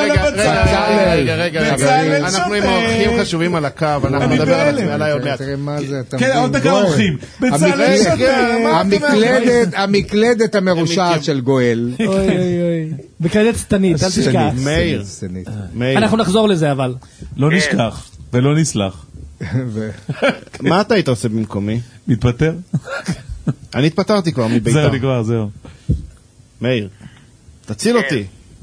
רגע, רגע, רגע. אנחנו עם אורחים חשובים על הקו, אנחנו נדבר על עצמי עליי עוד מעט. כן, עוד דקה אורחים. בצלאל שוטה. המקלדת המרושעת של גואל. אוי אוי אוי. מקלדת סתנית, אל תשכח. מאיר. אנחנו נחזור לזה אבל. לא נשכח ולא נסלח. מה אתה היית עושה במקומי? מתפטר? אני התפטרתי כבר מביתר. זהו, נגמר, זהו. מאיר, תציל אותי.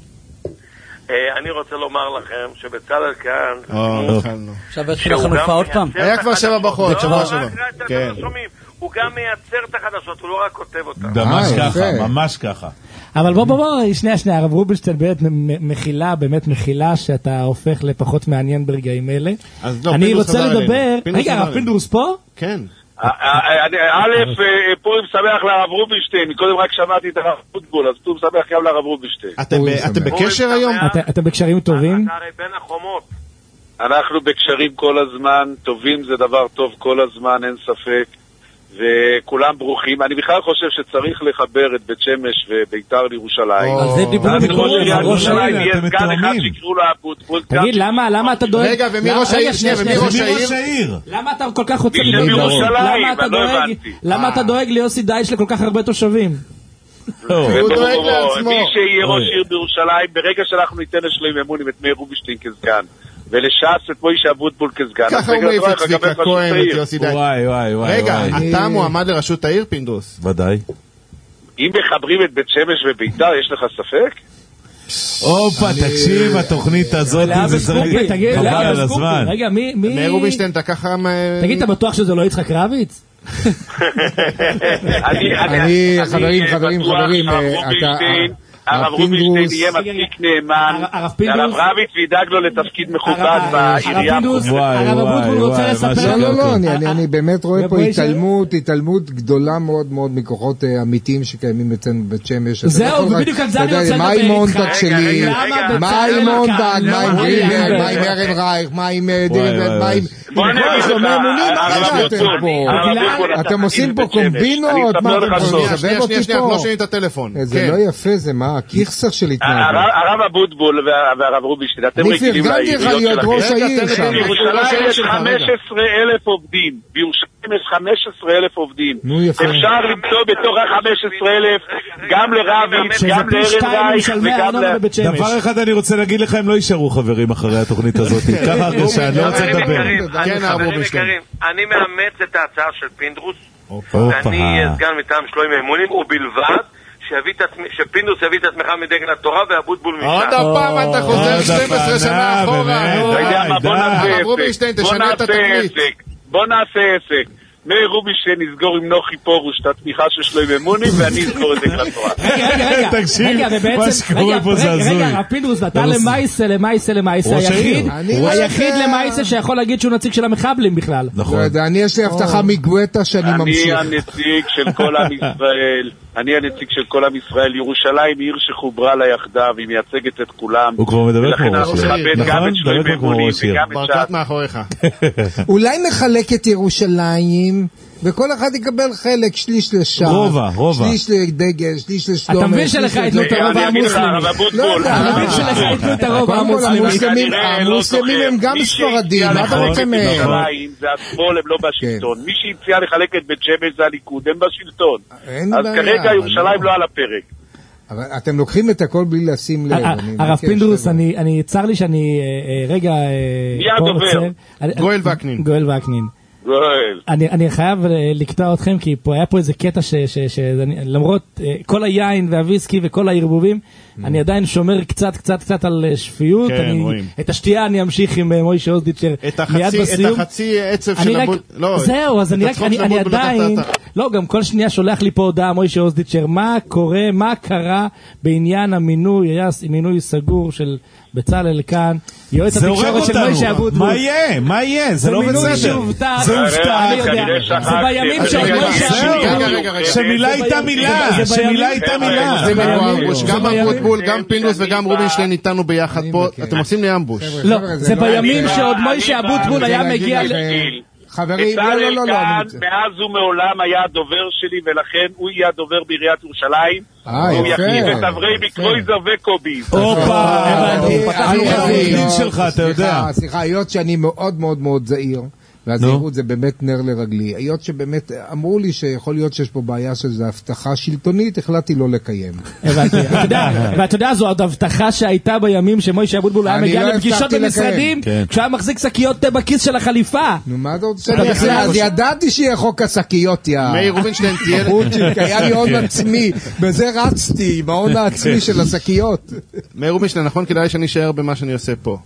אני רוצה לומר לכם שבצלאל כאן... עכשיו התחיל החלופה עוד פעם. היה כבר שבע בחוד, שבוע שבע. כן. הוא גם מייצר את החדשות, הוא לא רק כותב אותה. ממש ככה, ממש ככה. אבל בוא בוא בוא, שנייה שנייה, הרב רובינשטיין באמת מכילה, באמת מכילה שאתה הופך לפחות מעניין ברגעים אלה. אני רוצה לדבר... רגע, הרב פינדרוס פה? כן. א', פורים שמח לרב רובינשטיין, קודם רק שמעתי את הרב אבוטבול, אז פורים שמח גם לרב רובינשטיין. אתם בקשר היום? אתם בקשרים טובים? אתה הרי בין החומות. אנחנו בקשרים כל הזמן, טובים זה דבר טוב כל הזמן, אין ספק. וכולם ברוכים. אני בכלל חושב שצריך לחבר את בית שמש וביתר לירושלים. על זה דיברו מקודם, ראש העיר. יהיה סגן אחד שיקראו לו אבוטבול. תגיד, למה אתה דואג? רגע, ומי ראש העיר? שנייה, ומי ראש העיר? למה אתה כל כך רוצה בירושלים? למה אתה דואג ליוסי דייש לכל כך הרבה תושבים? הוא דואג לעצמו. מי שיהיה ראש עיר בירושלים, ברגע שאנחנו ניתן לשלוים אמון עם את מאיר רובינשטיין כסגן. ולש"ס את מוישה אבוטבול כסגן. ככה הוא מעיף את צביקה כהן ואת יוסי די. וואי וואי וואי. רגע, אתה מועמד לראשות העיר, פינדרוס? ודאי. אם מחברים את בית שמש וביתר, יש לך ספק? אופה, תקשיב, התוכנית הזאת זה צריך חבל על הזמן. רגע, מי... מאיר רובינשטיין, אתה ככה... תגיד, אתה בטוח שזה לא יצחק רביץ? אני, חברים, חברים, חברים, אתה... הרב רובינשטיין יהיה מספיק נאמן, הרב רביץ וידאג לו לתפקיד מכובד בעירייה. הרב אבוטבול רוצה לספר. לא, לא, אני באמת רואה פה התעלמות, התעלמות גדולה מאוד מאוד מכוחות אמיתיים שקיימים אצלנו בבית שמש. זהו, בדיוק על זה אני רוצה לדבר. מה עם מונטג שלי? מה עם מונטג? מה עם גרינברג? מה עם ארנרייך? מה עם דירנברג? מה עם... אתם עושים פה קומבינות? מה אתם עושים? שנייה, שנייה, שנייה, לא שומעים את הטלפון. זה לא יפה, זה מה? הקיחסר של התנהגות. הרב אבוטבול והרב רובינשטיין, אתם רגילים לעיריות שלכם. בירושלים יש חמישה עשר אלף עובדים. בירושלים יש חמישה עשר אלף עובדים. אפשר למצוא בתוך ה-חמישה עשר אלף גם לרביץ, גם לארנרייך וגם ל... דבר אחד אני רוצה להגיד לך, הם לא יישארו חברים אחרי התוכנית הזאת. ככה הרגשה, אני לא רוצה לדבר. אני מאמץ את ההצעה של פינדרוס, ואני סגן מטעם שלוים אמונים, ובלבד שפינדרוס יביא את עצמך מדגל התורה והבוטבול משם. עוד הפעם אתה חוזר שתים עשרה שנה אחורה. אתה יודע מה, בוא נעשה עסק. בוא נעשה עסק. מאיר רובינשטיין נסגור עם נוחי פורוש את התמיכה של שלוימי מוני, ואני אסגור את דגל התורה. רגע, רגע, רגע, מה שקורה פה זה הזוי. רגע, פינדרוס, אתה למייסה, למייסה, למייסה, היחיד למייסה שיכול להגיד שהוא נציג של המחבלים בכלל. נכון. אני יש לי הבטחה מגואטה שאני ממשיך. אני הנציג של כל עם ישראל. אני הנציג של כל עם ישראל. ירושלים היא עיר שחוברה לה יחדיו, היא מייצגת את כולם. הוא כבר מדבר כמו ראש עיר. נכון, מדבר כמו ראש עיר. ברכת מאחוריך. אולי נחלק את ירושלים, וכל אחד יקבל חלק, שליש לשם. רובע, רובע. שליש לדגל, שליש לשלומי. אתה מבין שלך יתנו את הרובע המוסלמי. אתה מבין שלך יתנו את הרובע המוסלמי. המוסלמים הם גם ספרדים. מה אתה רוצה מהם? זה השמאל, הם לא בשלטון. מי שהציע לחלק את בית שמש זה הליכוד, הם בשלטון. אז כרגע ירושלים לא על הפרק. אבל אתם לוקחים את הכל בלי לשים לב. הרב פינדרוס, אני צר לי שאני רגע... מי הדובר? גואל וקנין. גואל וקנין. אני, אני חייב לקטוע אתכם, כי פה היה פה איזה קטע ש, ש, ש, למרות כל היין והוויסקי וכל הערבובים, mm. אני עדיין שומר קצת, קצת, קצת על שפיות. כן, אני, רואים. את השתייה אני אמשיך עם מוישה אוזדיצ'ר מיד בסיום. את החצי עצב של הבול... לא, זהו, אז אני רק, אני, אני עדיין, לא, גם כל שנייה שולח לי פה הודעה, מוישה אוזדיצ'ר, מה קורה, מה קרה בעניין המינוי, היה מינוי סגור של בצלאל כאן, יועץ התקשורת של מוישה אבוטבול. מה יהיה? מה יהיה? זה לא בסדר. זה הובטח. זה הובטח. זה בימים של מוישה אבוטבול. שמילה איתה מילה. שמילה איתה מילה. גם אבוטבול, גם פינדרוס וגם רובינשטיין איתנו ביחד פה. אתם עושים לי אמבוש. לא, זה בימים שעוד מוישה אבוטבול היה מגיע... חברים, לא, לא, לא, לא. מאז ומעולם היה הדובר שלי, ולכן הוא יהיה הדובר בעיריית ירושלים. הוא יחליף את אברי בקרויזר וקוביז. אופה, פתחנו חזידין שלך, אתה יודע. סליחה, היות שאני מאוד מאוד מאוד זהיר, והזהירות זה באמת נר לרגלי. היות שבאמת אמרו לי שיכול להיות שיש פה בעיה שזו הבטחה שלטונית, החלטתי לא לקיים. הבנתי. ואתה יודע, זו עוד הבטחה שהייתה בימים שמוישה אבוטבול היה מגיע לפגישות במשרדים, כשהיה מחזיק שקיות בכיס של החליפה. נו, מה אתה רוצה? אז ידעתי שיהיה חוק השקיות, יא. מאיר רובינשטיין תהיה... היה לי הון עצמי, בזה רצתי, עם ההון העצמי של השקיות. מאיר רובינשטיין, נכון, כדאי שאני אשאר במה שאני עושה פה.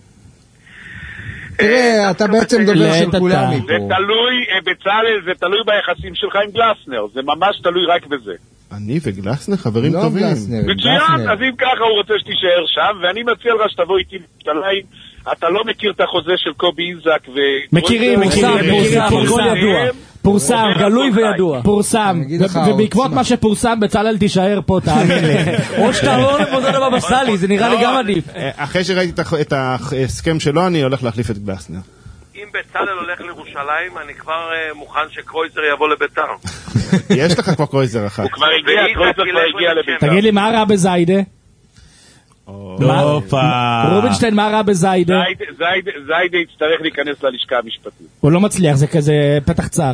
תראה, אתה בעצם דובר של כולם מפה. זה תלוי, בצלאל, זה תלוי ביחסים שלך עם גלסנר, זה ממש תלוי רק בזה. אני וגלסנר חברים טובים. מצוין, אז אם ככה הוא רוצה שתישאר שם, ואני מציע לך שתבוא איתי לירושלים. אתה לא מכיר את החוזה של קובי איזק ו... מכירים, מכירים, מכירים, פורסם, גלוי וידוע. פורסם, ובעקבות מה שפורסם בצלאל תישאר פה, תאמין לי. או שאתה לא נפוזר לבא בסלי, זה נראה לי גם עדיף. אחרי שראיתי את ההסכם שלו, אני הולך להחליף את גלסנר. אם בצלאל הולך לירושלים, אני כבר מוכן שקרויזר יבוא לביתר. יש לך כבר קרויזר אחד. הוא כבר הגיע, קרויזר כבר הגיע לביתר. תגיד לי, מה רע בזיידה? רובינשטיין, מה רע בזיידה? זיידה יצטרך להיכנס ללשכה המשפטית. הוא לא מצליח, זה כזה פתח צר.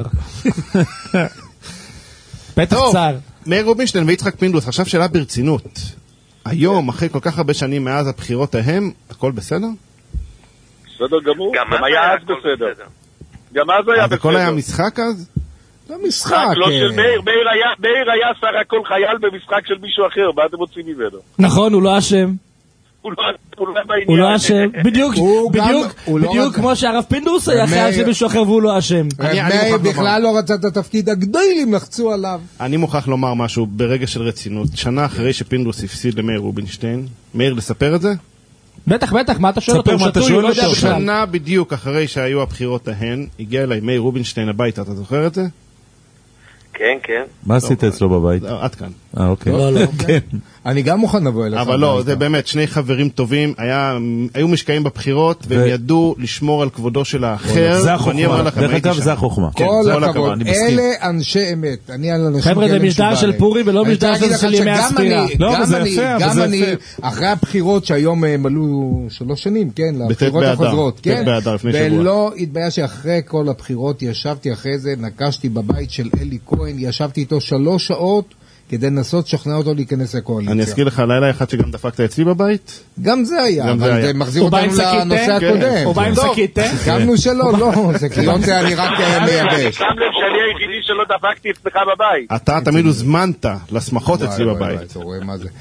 פתח צר. מאיר רובינשטיין ויצחק פינדרוס, עכשיו שאלה ברצינות. היום, אחרי כל כך הרבה שנים מאז הבחירות ההם, הכל בסדר? בסדר גמור, גם היה אז בסדר. גם אז היה בסדר. הכל היה משחק אז? לא משחק. לא של מאיר, מאיר היה סך הכל חייל במשחק של מישהו אחר, מה אתם רוצים ממנו? נכון, הוא לא אשם. הוא לא אשם, בדיוק, בדיוק, בדיוק כמו שהרב פינדרוס היה חייל של מישהו אחר והוא לא אשם. מאיר בכלל לא רצה את התפקיד, הגדולים לחצו עליו. אני מוכרח לומר משהו ברגע של רצינות. שנה אחרי שפינדרוס הפסיד למאיר רובינשטיין, מאיר לספר את זה? בטח, בטח, מה אתה שואל אותו? שנה בדיוק אחרי שהיו הבחירות ההן, הגיע אליי מאיר רובינשטיין הביתה, אתה זוכר את זה? כן, כן. מה עשית אצלו בבית? עד כאן. אה, אוקיי. לא, לא. אני גם מוכן לבוא אליך. אבל לא, זה באמת, שני חברים טובים, היו משקעים בבחירות, והם ידעו לשמור על כבודו של האחר. זה החוכמה. דרך אגב, זה החוכמה. כל הכבוד. אלה אנשי אמת. חבר'ה, זה משדר של פורי ולא משדר של ימי הספירה. לא, זה יפה, גם אני, אחרי הבחירות שהיום מלאו שלוש שנים, כן, לבחירות החוזרות, כן, ולא התבייש שאחרי כל הבחירות ישבתי אחרי זה, נקשתי בבית של אלי כהן, ישבתי איתו שלוש שעות, כדי לנסות שכנע אותו להיכנס לקואליציה. אני אזכיר לך לילה אחד שגם דפקת אצלי בבית? גם זה היה, אבל זה מחזיר אותנו לנושא הקודם. הוא בא עם שקית, אה? סיכמנו שלא, לא, זה קריון זה אני רק מייבש. שם לב שאני היחידי שלא דפקתי אצלך בבית. אתה תמיד הוזמנת לשמחות אצלי בבית. אתה רואה מה זה.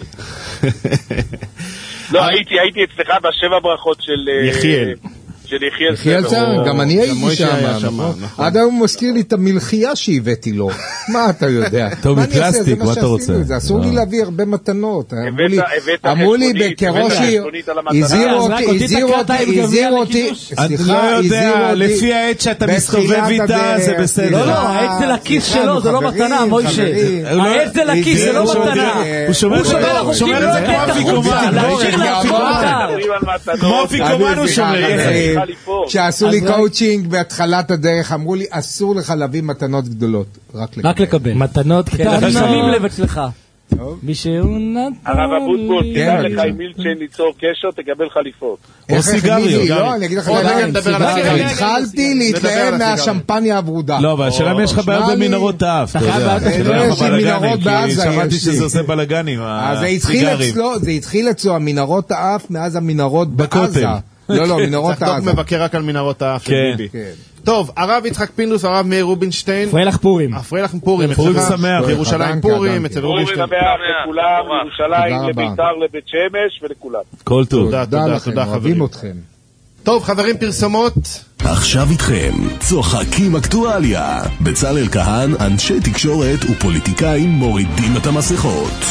לא, הייתי אצלך בשבע ברכות של... יחיאל. של יחיאל יחיאל סבא, גם אני הייתי שם, עד היום הוא מזכיר לי את המלחייה שהבאתי לו, מה אתה יודע? טוב, מפלסטיק, מה אתה רוצה? אסור לי להביא הרבה מתנות, אמרו לי כראש עיר, הזהירו אותי, הזהירו אותי, סליחה, לא יודע, לפי העץ שאתה מסתובב איתה זה בסדר. לא, לא, העץ זה לכיס שלו, זה לא מתנה, מוישה, העץ זה לכיס, זה לא מתנה, הוא שומר את זה כמו אפיקומן, להשאיר לאפיקומן, כמו אפיקומן הוא שומר. כשעשו לי קואוצ'ינג בהתחלת הדרך, אמרו לי, אסור לך להביא מתנות גדולות, רק לקבל. מתנות קטנות. שמים לב אצלך. מישהו נתן... הרב אבוטבול, תדע לך עם מילצ'ן ליצור קשר, תקבל חליפות. או סיגריות. לא, אני אגיד לך, התחלתי להתלהם מהשמפניה הברודה. לא, אבל השאלה אם יש לך בעיות במנהרות האף. יש לי מנהרות בעזה. שמעתי שזה עושה בלגנים, הסיגרים. זה התחיל אצלו, המנהרות האף, מאז המנהרות בעזה. לא, לא, מנהרות האף. צריך דוק מבקר רק על מנהרות האף של ביבי. טוב, הרב יצחק פינדרוס, הרב מאיר רובינשטיין. פרילך פורים. הפרילך פורים. פורים שמח. ירושלים פורים, אצל רובינשטיין. פורים שמח לכולם, ירושלים, לביתר, לבית שמש ולכולם. כל טוב. תודה, תודה, תודה חברים. טוב, חברים, פרסומות. עכשיו איתכם, צוחקים אקטואליה. בצלאל כהן, אנשי תקשורת ופוליטיקאים מורידים את המסכות.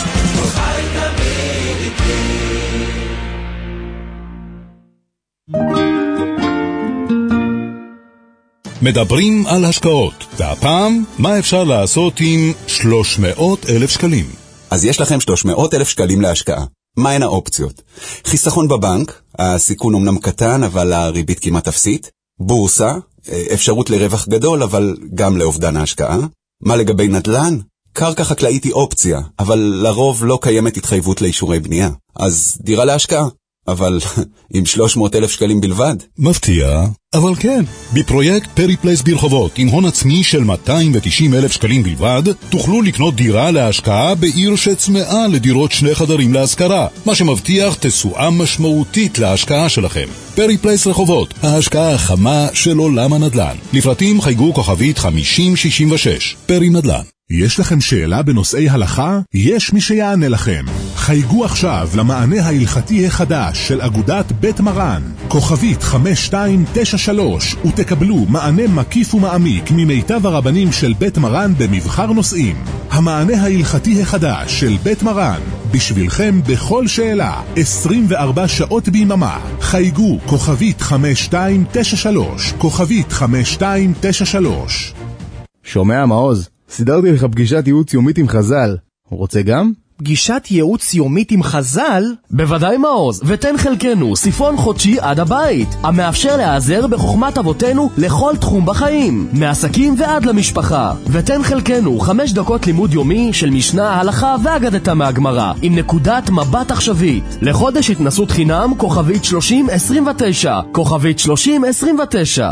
מדברים על השקעות, והפעם, מה אפשר לעשות עם שלוש מאות אלף שקלים? אז יש לכם שלוש מאות אלף שקלים להשקעה. מהן האופציות? חיסכון בבנק, הסיכון אומנם קטן, אבל הריבית כמעט אפסית. בורסה, אפשרות לרווח גדול, אבל גם לאובדן ההשקעה. מה לגבי נדל"ן? קרקע חקלאית היא אופציה, אבל לרוב לא קיימת התחייבות לאישורי בנייה. אז דירה להשקעה. אבל עם שלוש מאות אלף שקלים בלבד. מפתיע, אבל כן. בפרויקט פריפלייס ברחובות, עם הון עצמי של מאתיים ותשעים אלף שקלים בלבד, תוכלו לקנות דירה להשקעה בעיר שצמאה לדירות שני חדרים להשכרה, מה שמבטיח תשואה משמעותית להשקעה שלכם. פריפלייס רחובות, ההשקעה החמה של עולם הנדל"ן. לפרטים חייגו כוכבית חמישים שישים ושש. פרי נדל"ן. יש לכם שאלה בנושאי הלכה? יש מי שיענה לכם. חייגו עכשיו למענה ההלכתי החדש של אגודת בית מרן, כוכבית חמש שתיים תשע שלוש, ותקבלו מענה מקיף ומעמיק ממיטב הרבנים של בית מרן במבחר נושאים. המענה ההלכתי החדש של בית מרן, בשבילכם בכל שאלה, עשרים וארבע שעות ביממה. חייגו כוכבית חמש שתיים תשע שלוש, כוכבית חמש שתיים תשע שלוש. שומע מעוז? סידרתי לך פגישת ייעוץ יומית עם חז"ל. רוצה גם? פגישת ייעוץ יומית עם חז"ל? בוודאי מעוז, ותן חלקנו ספרון חודשי עד הבית, המאפשר להיעזר בחוכמת אבותינו לכל תחום בחיים, מעסקים ועד למשפחה. ותן חלקנו חמש דקות לימוד יומי של משנה, הלכה ואגדתה מהגמרא, עם נקודת מבט עכשווית. לחודש התנסות חינם, כוכבית שלושים עשרים ותשע, כוכבית שלושים עשרים ותשע.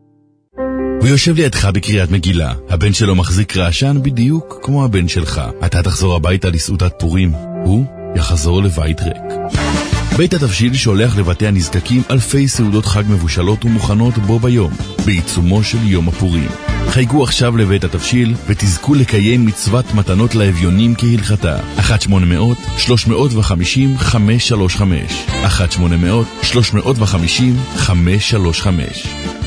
הוא יושב לידך בקריאת מגילה. הבן שלו מחזיק רעשן בדיוק כמו הבן שלך. אתה תחזור הביתה לסעודת פורים, הוא יחזור לבית ריק. בית התבשיל שולח לבתי הנזקקים אלפי סעודות חג מבושלות ומוכנות בו ביום, בעיצומו של יום הפורים. חייגו עכשיו לבית התבשיל ותזכו לקיים מצוות מתנות לאביונים כהלכתה. אחת שמונה מאות שלוש מאות וחמישים חמש שלוש חמש, אחת שמונה מאות שלוש מאות וחמישים חמש שלוש חמש.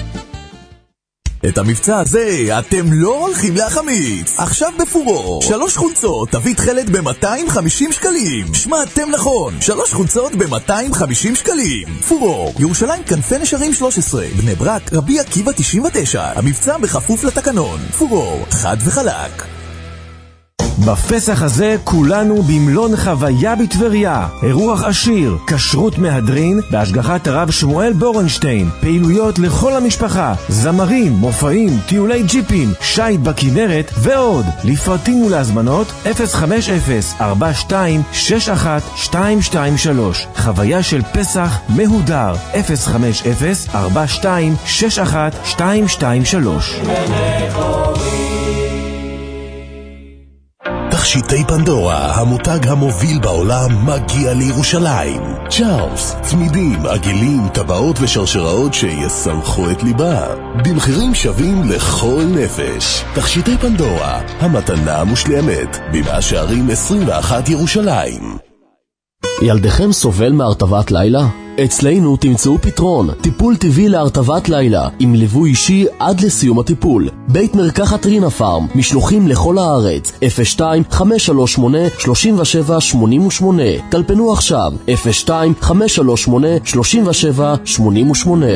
את המבצע הזה אתם לא הולכים להחמיץ. עכשיו בפורור, שלוש חולצות תביא תחלת ב-מאתיים וחמישים שקלים. שמעתם נכון, שלוש חולצות ב-מאתיים וחמישים שקלים. פורור, ירושלים כנפי נשרים שלוש עשרה, בני ברק רבי עקיבא תשעים ותשע. המבצע בכפוף לתקנון. פורור, חד וחלק. בפסח הזה כולנו במלון חוויה בטבריה. אירוח עשיר, כשרות מהדרין, בהשגחת הרב שמואל בורנשטיין. פעילויות לכל המשפחה, זמרים, מופעים, טיולי ג'יפים, שייט בכנרת ועוד. לפרטים ולהזמנות אפס חמש אפס ארבע שתיים שש אחת שתיים שתיים שלוש. חוויה של פסח מהודר אפס חמש אפס ארבע שתיים שש אחת שתיים שתיים שלוש. תכשיטי פנדורה, המותג המוביל בעולם, מגיע לירושלים. צ'ארלס, צמידים, עגלים, טבעות ושרשראות שיסמכו את ליבה. במחירים שווים לכל נפש. תכשיטי פנדורה, המתנה המושלמת, במאה שערים עשרים ואחת ירושלים. ילדכם סובל מהרטבת לילה? אצלנו תמצאו פתרון, טיפול טבעי להרטבת לילה, עם ליווי אישי עד לסיום הטיפול. בית מרקחת רינה פארם, משלוחים לכל הארץ, אפס שתיים חמש שלוש שמונה שלוש שבע שמונה שמונה. טלפנו עכשיו, אפס שתיים חמש שלוש שמונה שלוש שבע שמונה שמונה.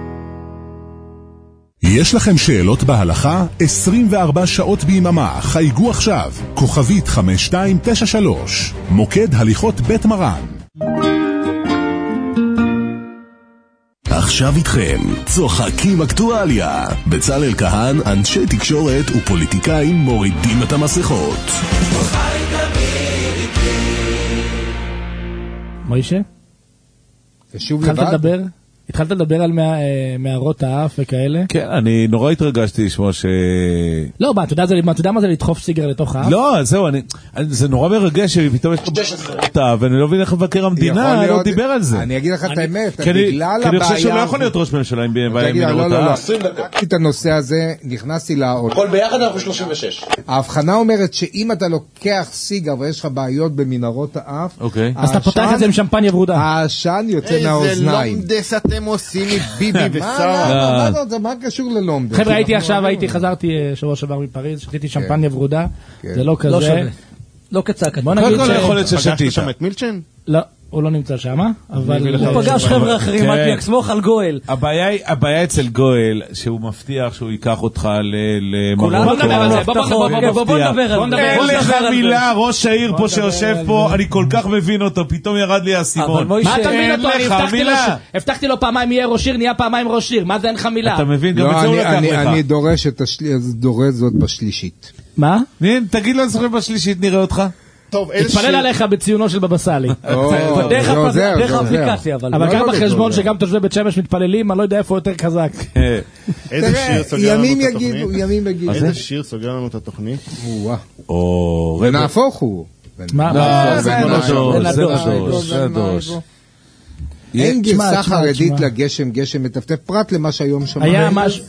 יש לכם שאלות בהלכה? עשרים וארבע שעות ביממה, חייגו עכשיו, כוכבית חמש שתיים תשע שלוש, מוקד הליכות בית מרן. עכשיו איתכם, צוחקים אקטואליה. בצלאל כהן, אנשי תקשורת ופוליטיקאים מורידים את המסכות. מוישה? התחלת לדבר? התחלת לדבר על מערות האף וכאלה? כן, אני נורא התרגשתי לשמוע ש... לא, מה, אתה יודע מה זה לדחוף סיגר לתוך האף? לא, זהו, זה נורא מרגש שפתאום יש פה ואני לא מבין איך מבקר המדינה לא דיבר על זה. אני אגיד לך את האמת, בגלל הבעיה... כי אני חושב שלא יכול להיות ראש ממשלה עם בעיה עם מנהרות האף. לקחתי את הנושא הזה, נכנסתי לעוד. כל ביחד אנחנו שלושים ושש. ההבחנה אומרת שאם אתה לוקח סיגר ויש לך בעיות במנהרות האף, אז אתה פותח את זה עם שמפניה ורודה. העשן יוצא מהאוזניים. אתם עושים עם ביבי ושרה. מה זה, מה קשור ללומד? חבר'ה, הייתי עכשיו, הייתי, חזרתי שבוע שעבר מפריז, שתיתי שמפניה ורודה, זה לא כזה. לא קצק. בוא נגיד ש... פגשת שם את מילצ'ן? לא. הוא לא נמצא שם, אבל... הוא פגש חבר'ה אחרים, אל תסמוך על גואל. הבעיה אצל גואל, שהוא מבטיח שהוא ייקח אותך למרוקו. בוא נדבר על זה, בוא נדבר על זה. אין לך מילה, ראש העיר פה שיושב פה, אני כל כך מבין אותו, פתאום ירד לי הסימון. מה אתה מבין אותו? הבטחתי לו פעמיים יהיה ראש עיר, נהיה פעמיים ראש עיר, מה זה אין לך מילה? אתה מבין, גם את זה הוא לקח לך. אני דורש זאת בשלישית. מה? תגיד לו זוכר בשלישית, נראה אותך. התפלל עליך בציונו של בבא סאלי. דרך האפליקציה, אבל גם בחשבון שגם תושבי בית שמש מתפללים, אני לא יודע איפה יותר חזק. איזה שיר סוגר לנו את התוכנית? ימים יגידו. איזה שיר סוגר לנו את התוכנית? ונהפוך הוא. לא, זה נדוש, זה נדוש. אין גרסה חרדית לגשם, גשם מטפטף, פרט למה שהיום שמענו. היה משהו...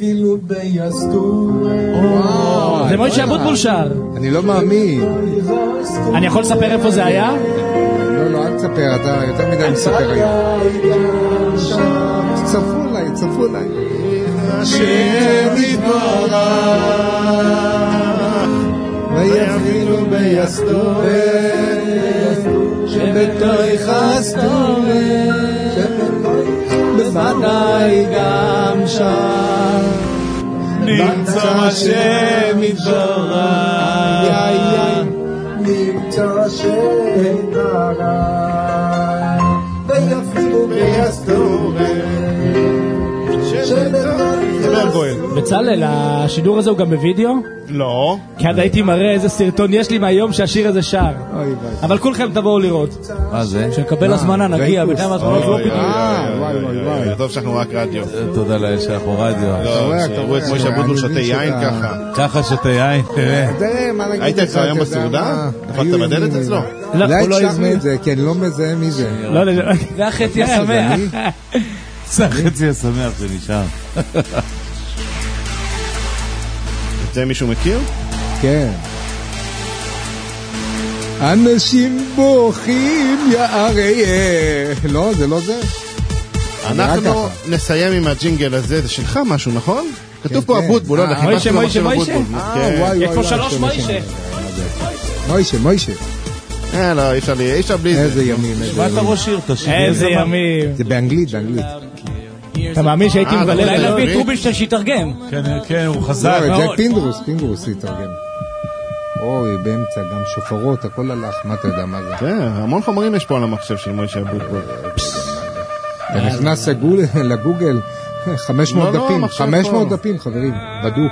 זה מוישה אבוטבול שר. אני לא מאמין. אני יכול לספר איפה זה היה? לא, לא, אל תספר, אתה יותר מדי מספר היום. צפו לי, צפו לי. השם יתברך ויפעילו ביסתורת שבתוך הסתורת בוודאי גם שם נמצא השם יתברך נמצא השם יתברך ויפעילו ביסתורת בצלאל, השידור הזה הוא גם בווידאו? לא. כי עד הייתי מראה איזה סרטון יש לי מהיום שהשיר הזה שר. אבל כולכם תבואו לראות. מה זה? שנקבל הזמנה, נגיע, בכמה הזמנות לא פתאום. זה טוב שאנחנו רק רדיו. תודה לאל שאנחנו רדיו. לא, תראו את מוישה אבוטבול שותה יין ככה. ככה שותה יין, תראה. היית אצלו היום בסעודה? דפקת בדלת אצלו? אולי תשמע את זה, כי אני לא מזהה מי זה. זה החצי השמח. זה החצי השמח שנשאר. את זה מישהו מכיר? כן. אנשים בוכים יעריה. לא, זה לא זה. אנחנו נסיים עם הג'ינגל הזה. זה שלך משהו, נכון? כתוב פה אבוטבול, לא יודע. מוישה, מוישה, מוישה. יש פה שלוש מוישה. מוישה, מוישה. אה, לא, אי אפשר בלי זה. איזה ימים. מה אתה ראש עיר? איזה ימים. זה באנגלית, באנגלית. אתה מאמין שהייתי מבלל? אולי להביא את רובינשטיין שיתרגם. כן, הוא חזק. זה פינדרוס, פינדרוס יתרגם. אוי, באמצע, גם שופרות, הכל הלך, מה אתה יודע מה זה? כן, המון חומרים יש פה על המחשב של מוישה אבוטבול. אתה נכנס לגוגל, חמש מאות דפים, חמש מאות דפים, חברים, בדוק.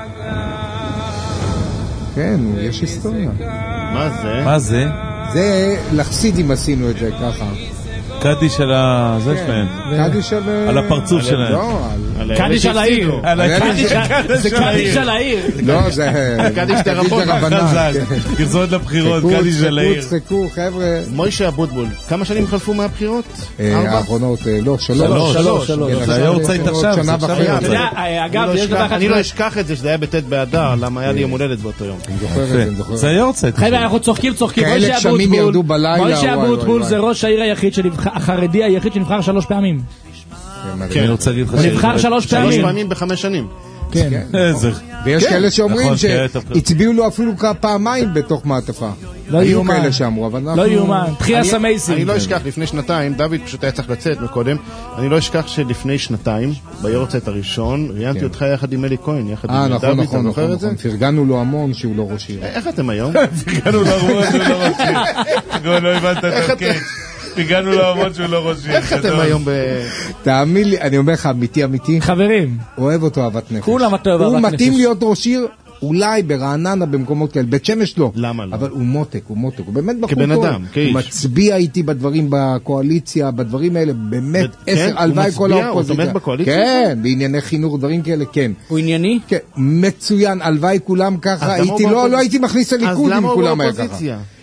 כן, יש היסטוריה. מה זה? מה זה? זה לחסידים עשינו את זה ככה. קדיש על זה שלהם. קדיש על... על הפרצוף שלהם. לא, על... קדיש על העיר. זה קדיש על העיר. לא, זה קדיש דרבנן. גרזות לבחירות, קדיש על העיר. צחקו, חבר'ה. מוישה אבוטבול, כמה שנים חלפו מהבחירות? האחרונות, לא, שלוש. שלוש, שלוש. זה היה הורצית עכשיו. שנה וחצי. אגב, יש דבר אחד... אני לא אשכח את זה, שזה היה בט' באדר, למה היה לי יום הולדת באותו יום. אני זוכר את זה, אני זוכר את זה. זה היה הורצית. חבר'ה, אנחנו צוחקים, צוחקים. כאלה גשמים ירדו בלילה. מוישה אבוטבול זה ראש העיר היחיד, החרדי היחיד שנבחר שלוש פעמים. אני רוצה להגיד לך הוא נבחר שלוש פעמים. שלוש פעמים בחמש שנים. כן. ויש כאלה שאומרים שהצביעו לו אפילו פעמיים בתוך מעטפה. לא היו יאומן. כאלה שאמרו, אבל אנחנו... לא יאומן. תחייה סמייסים. אני לא אשכח, לפני שנתיים, דוד פשוט היה צריך לצאת מקודם, אני לא אשכח שלפני שנתיים, ביורצייט הראשון, ראיינתי אותך יחד עם אלי כהן, יחד עם דוד, נכון, נכון, נכון, נכון. פרגנו לו המון שהוא לא ראש עיר. איך אתם היום? פרגנו לו המון שהוא לא ראש עיר. לא הבנת את הקטע. הגענו לעמוד שהוא לא ראש עיר. איך אתם היום ב... תאמין לי, אני אומר לך, אמיתי אמיתי. חברים. אוהב אותו אהבת נפש. כולם אתה אוהב אהבת נפש. הוא מתאים להיות ראש עיר, אולי ברעננה, במקומות כאלה. בית שמש לא. למה לא? אבל הוא מותק, הוא מותק. הוא באמת בחור כבן אדם, כאיש. הוא מצביע איתי בדברים בקואליציה, בדברים האלה, באמת עשר, הלוואי כל האופוזיציה. הוא תומך בקואליציה? כן, בענייני חינוך, דברים כאלה, כן. הוא ענייני? כן, מצוין, הלוואי כולם ככה. לא הייתי מכניס לליכוד אם כולם היה ככה.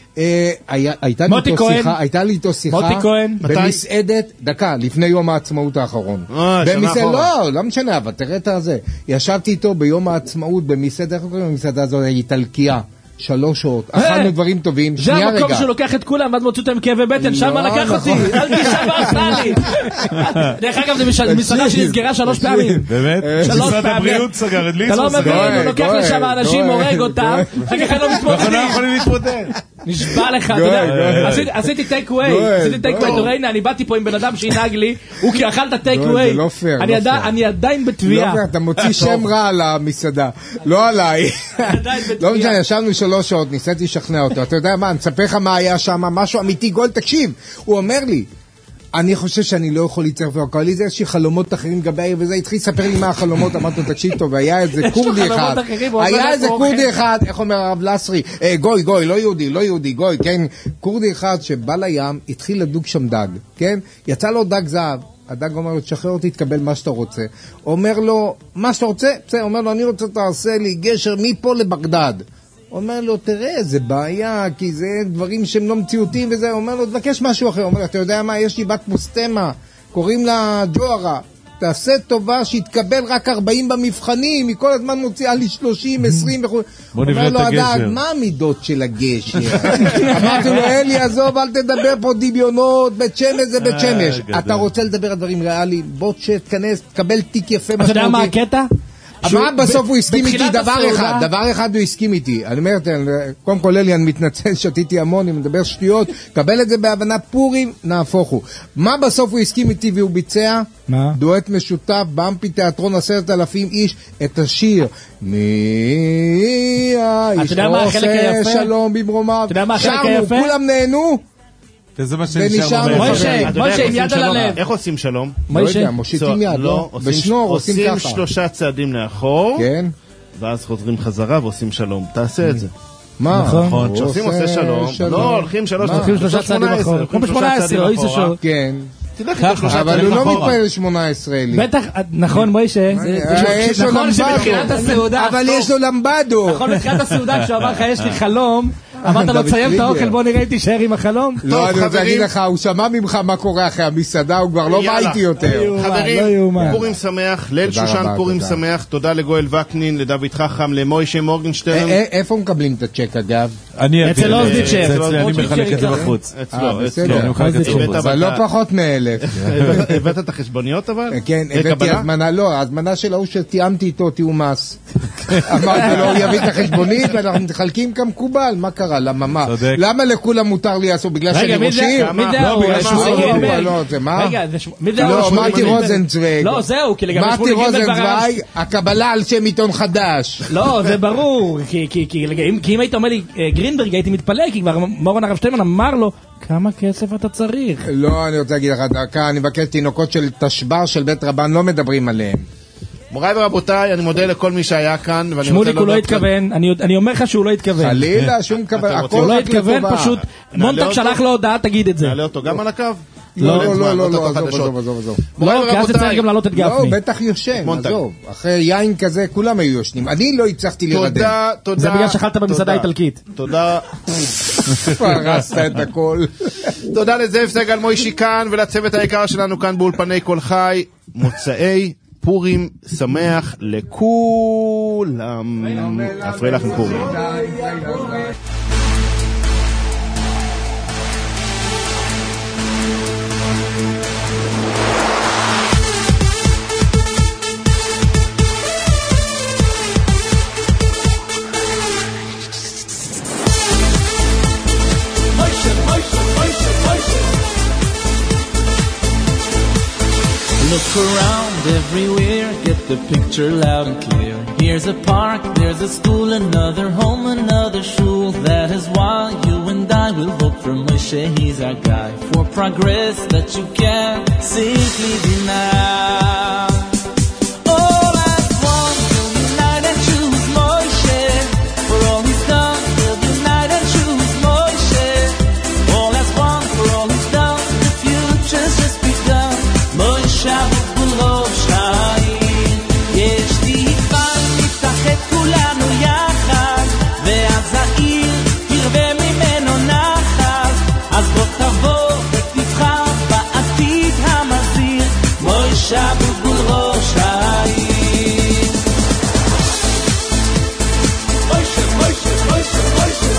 הייתה לי איתו שיחה במסעדת, דקה, לפני יום העצמאות האחרון. לא, לא משנה, אבל תראה את זה. ישבתי איתו ביום העצמאות במסעדה, איך קוראים למסעדה הזאת? איטלקיה. שלוש שעות, אכלנו דברים טובים. זה המקום שלוקח את כולם, עד מוצאות עם כאבי בטן, שמה לקח אותי, אל תשע ועשה לי. דרך אגב, זה מסעדה שנסגרה שלוש פעמים. באמת? משרד הבריאות סגר, את ליצור סגר. אתה לא מבין, הוא לוקח לשם אנשים, הורג אותם, אחר כך לא מתמודדים. אנחנו לא יכולים להתמודד. נשבע לך, אתה יודע, עשיתי טייק ווי, עשיתי טייק ווי, תראה, הנה, אני באתי פה עם בן אדם שינהג לי, הוא כי אכל את הטייק ווי, אני עדיין בתביעה. אתה מוציא שם רע על המסעדה, לא עליי. לא משנה, ישבנו שלוש שעות, ניסיתי לשכנע אותו, אתה יודע מה, אני אספר לך מה היה שם, משהו אמיתי, גול, תקשיב, הוא אומר לי, אני חושב שאני לא יכול להצטרף לקואליציה, יש לי חלומות אחרים גבי העיר, וזה התחיל לספר לי מה החלומות, אמרתי לו, תקשיב טוב, היה איזה קורדי אחד, היה איזה קורדי אחד, איך אומר הרב לסרי, גוי, גוי, לא יהודי, לא יהודי, גוי, כן, קורדי אחד שבא לים, התחיל לדוג שם דג, כן, יצא לו דג זהב, הדג אומר לו, תשחרר אותי, תקבל מה שאתה רוצה, אומר לו, מה שאתה רוצה? אומר לו, אני רוצה, תעשה לי גשר מפה לבגדד. אומר לו, תראה, זה בעיה, כי זה דברים שהם לא מציאותיים וזה, אומר לו, תבקש משהו אחר, אומר לו, אתה יודע מה, יש לי בת מוסטמה, קוראים לה ג'וארה, תעשה טובה שיתקבל רק ארבעים במבחנים, היא כל הזמן מוציאה לי שלושים, עשרים וכו'. אומר לו, הדג, מה המידות של הגשר? אמרתי לו, אלי, עזוב, אל תדבר פה דמיונות, בית שמש זה בית שמש. אתה רוצה לדבר על דברים ריאליים, בוא תכנס, תקבל תיק יפה. אתה יודע מה הקטע? מה בסוף הוא הסכים איתי? דבר אחד, דבר אחד הוא הסכים איתי. אני אומר, קודם כל אלי, אני מתנצל, שתיתי המון, אני מדבר שטויות, קבל את זה בהבנה, פורים, נהפוך הוא. מה בסוף הוא הסכים איתי והוא ביצע? מה? דואט משותף, באמפי תיאטרון עשרת אלפים איש, את השיר מי האיש עושה שלום במרומיו. אתה יודע מה החלק היפה? שרנו, כולם נהנו. זה מה שנשאר בו. מוישה, מוישה, עם יד על הלב. איך עושים שלום? לא יודע, מושיטים יד, לא? בשנור עושים ככה. עושים שלושה צעדים לאחור, כן. ואז חוזרים חזרה ועושים שלום. תעשה את זה. מה? נכון, כשעושים עושה שלום, לא, הולכים שלוש, הולכים שלושה צעדים אחור. כמו בשמונה עשרה, אוי זה שעות. כן. אבל הוא לא מתפעל שמונה עשרה אלי. בטח, נכון מוישה. נכון שבתחילת הסעודה. אבל יש לו למבדו. נכון, בתחילת הסעודה כשהוא אמר לך יש לי חלום, אמרת לו תסיים את האוכל, בוא נראה אם תישאר עם החלום. לא, אני רוצה להגיד לך, הוא שמע ממך מה קורה אחרי המסעדה, הוא כבר לא בא איתי יותר. חברים, פורים שמח, ליל שושן פורים שמח, תודה לגואל וקנין, לדוד חכם, למוישה מורגנשטרן. איפה מקבלים את הצ'ק אגב? אצל אוזניצ'ר. אני מחלק את זה בחוץ. אצלו, אצלו. אבל לא פחות מאלף. הבאת את החשבוניות אבל? כן, הבאתי הזמנה, לא, הזמנה של ההוא שתיאמתי איתו תיאום מס. אמרתי לו, הוא יביא את החשבונית ואנחנו מתחלקים כמקובל, מה קרה? למה מה? למה לכולם מותר לי לעשות? בגלל שאני ראש עיר? מי זה הוא? רגע, מי זה הוא? לא, מתי רוזנצוויג. לא, זהו, כי לגבי מתי רוזנצוויג, הקבלה על שם עיתון חדש. לא, זה ברור, כי אם היית אומר לי גרינברג הייתי מתפלא, כי כבר מורן הרב שטיימן אמר לו כמה כסף אתה צריך? לא, אני רוצה להגיד לך דקה, אני מבקש תינוקות של תשבר של בית רבן, לא מדברים עליהם. מוריי ורבותיי, אני מודה לכל מי שהיה כאן. שמוליק הוא לא התכוון, אני אומר לך שהוא לא התכוון. חלילה, שום כוון. הוא לא התכוון, פשוט מונטק שלח לו הודעה, תגיד את זה. נעלה אותו גם על הקו? לא, לא, לא, לא, עזוב, עזוב, עזוב, עזוב. לא, כי אז צריך גם לעלות את גפני. לא, בטח יושן, עזוב. אחרי יין כזה, כולם היו יושנים. אני לא הצלחתי להירדם. תודה, תודה. זה בגלל שאכלת במסעדה איטלקית. תודה. פרסת את הכל. תודה לזאב סגל מוישי כאן, ולצוות היקר שלנו כאן באולפני כל חי. מוצאי פורים שמח לכולם. אפרי לכם פורים. Look around everywhere, get the picture loud and clear. Here's a park, there's a school, another home, another shul. That is why you and I will vote for Moshe, he's our guy. For progress that you can't simply deny. All at once, we'll unite and choose Moshe. For all he's done, we'll unite and choose Moshe. All as one, for all he's done, the future's just begun. Moshe Abugul Rosh Ha'ir, יש תקווה נתאחד כולנו יחד, ואז העיר תרווה ממנו נחת. אז בוא תבוא ותבחר בעתיד המזהיר, משה אבוטבול ראש העיר. משה, משה, משה, משה.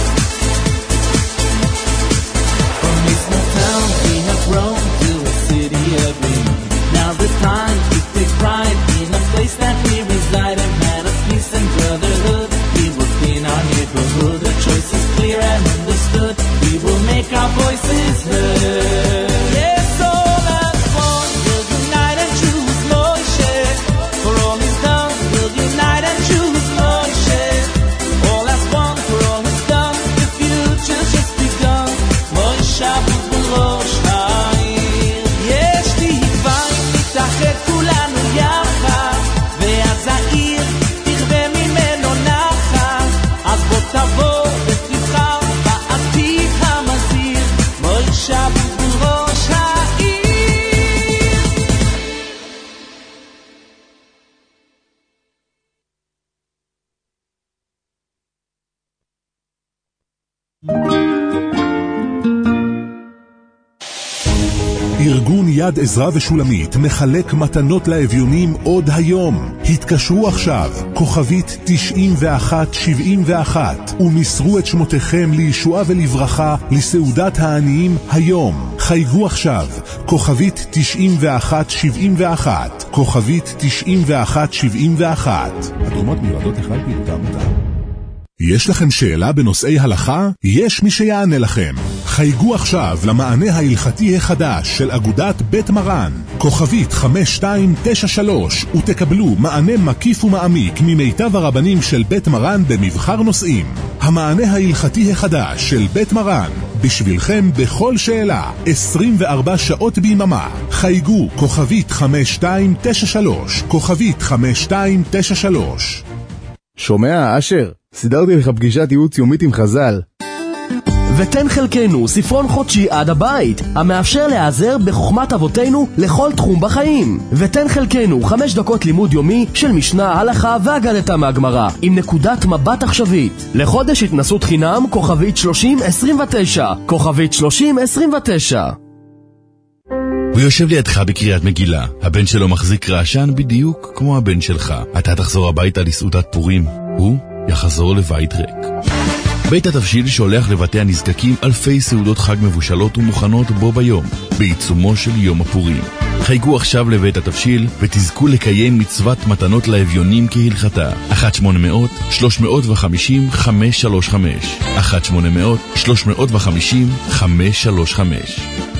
From this small town we have grown to a city of dreams. Now's the time to take pride in a place that we reside and man of peace and brotherhood. We will in our neighborhood. The choice is clear and understood. We will make our voices heard. Yes, all at once we'll unite and choose Moshe. For all he's done, we'll unite and choose Moshe. All as one, for all he's done, the future's just begun. Moshe Abugul Rosh Ha'ir, יש תקווה נתאחד כולנו יחד, ואז העיר תרווה ממנו נחת. אז בוא תבוא ותבחר בעתיד המזהיר, משה אבוטבול ראש העיר. ארגון יד עזרא ושולמית מחלק מתנות לאביונים עוד היום. התקשרו עכשיו, כוכבית תשעים ואחת שבעים ואחת, ומסרו את שמותיכם לישועה ולברכה לסעודת העניים היום. חייגו עכשיו, כוכבית תשעים ואחת שבעים ואחת, כוכבית תשעים ואחת שבעים ואחת. התרומות מיועדות לכלל פעילותה עמותה. יש לכם שאלה בנושאי הלכה? יש מי שיענה לכם. חייגו עכשיו למענה ההלכתי החדש של אגודת בית מרן, כוכבית חמש שתיים תשע שלוש, ותקבלו מענה מקיף ומעמיק ממיטב הרבנים של בית מרן במבחר נושאים. המענה ההלכתי החדש של בית מרן, בשבילכם בכל שאלה, עשרים וארבע שעות ביממה. חייגו כוכבית חמש שתיים תשע שלוש, כוכבית חמש שתיים תשע שלוש. שומע, אשר? סידרתי לך פגישת ייעוץ יומית עם חז"ל. ותן חלקנו ספרון חודשי עד הבית, המאפשר להיעזר בחוכמת אבותינו לכל תחום בחיים. ותן חלקנו חמש דקות לימוד יומי של משנה, הלכה והגדתה מהגמרא, עם נקודת מבט עכשווית. לחודש התנסות חינם, כוכבית שלושים עשרים ותשע, כוכבית שלושים עשרים ותשע. הוא יושב לידך בקריאת מגילה. הבן שלו מחזיק רעשן בדיוק כמו הבן שלך. אתה תחזור הביתה לסעודת פורים, הוא יחזור לבית ריק. בית התבשיל שולח לבתי הנזקקים אלפי סעודות חג מבושלות ומוכנות בו ביום, בעיצומו של יום הפורים. חייגו עכשיו לבית התבשיל ותזכו לקיים מצוות מתנות לאביונים כהלכתה. אחת שמונה מאות שלוש מאות וחמישים חמש שלוש חמש, אחת שמונה מאות שלוש מאות וחמישים חמש שלוש חמש.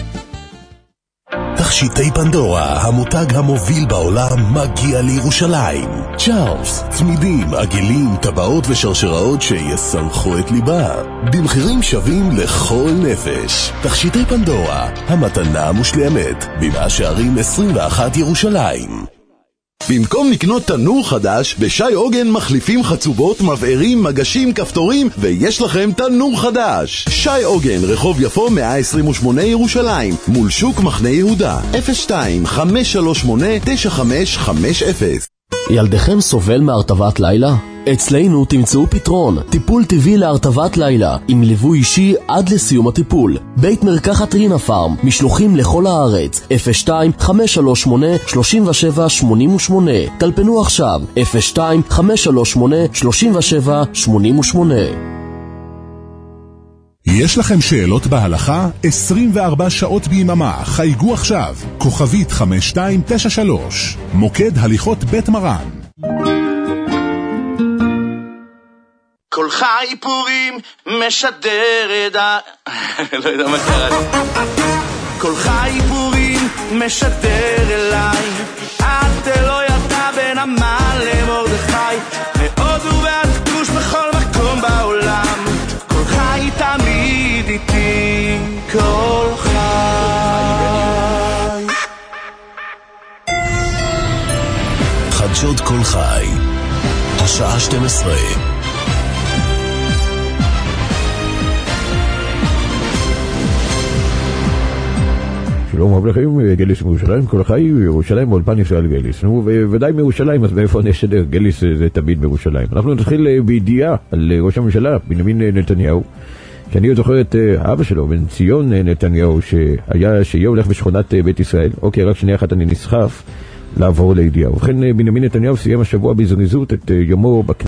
תכשיטי פנדורה, המותג המוביל בעולם, מגיע לירושלים. צ'ארלס, צמידים, עגלים, טבעות ושרשראות שיסלחו את ליבה, במחירים שווים לכל נפש. תכשיטי פנדורה, המתנה המושלמת, במאה שערים עשרים ואחת ירושלים. במקום לקנות תנור חדש, בשי עוגן מחליפים חצובות, מבערים, מגשים, כפתורים, ויש לכם תנור חדש. שי עוגן, רחוב יפו מאה עשרים ושמונה ירושלים, מול שוק מחנה יהודה. אפס שתיים חמש שלוש שמונה תשע חמש חמש אפס. ילדיכם סובל מהרטבת לילה? אצלנו תמצאו פתרון, טיפול טבעי להרטבת לילה, עם ליווי אישי עד לסיום הטיפול. בית מרקחת רינה פארם, משלוחים לכל הארץ, אפס שתיים חמש שלוש שמונה שלוש שבע שמונה שמונה. טלפנו עכשיו, אפס שתיים חמש שלוש שמונה שלוש שבע שמונה שמונה. יש לכם שאלות בהלכה? עשרים וארבע שעות ביממה, חייגו עכשיו, כוכבית חמש שתיים תשע שלוש, מוקד הליכות בית מרן. כל חי פורים משדר את ה... לא יודע מה קרה לי. כל חי פורים משדר אליי, את אלוהיתה בין המן למרדכי, מהודו ועד כוש בכל מקום בעולם, כל חי תמיד איתי, כל חי. חדשות כל חי, השעה שתים עשרה. שלום רב לכם, גליס מירושלים, כל חי ירושלים באולפן ישראל גליס. נו, ודאי מירושלים, אז מאיפה נשדר? גליס זה תמיד מירושלים. אנחנו נתחיל בידיעה על ראש הממשלה, בנימין נתניהו, שאני זוכר את אבא שלו, בן ציון נתניהו, שהיה, שיהיה הולך בשכונת בית ישראל. אוקיי, רק שנייה אחת אני נסחף לעבור לידיעה. ובכן, בנימין נתניהו סיים השבוע בזריזות את יומו בכנסת.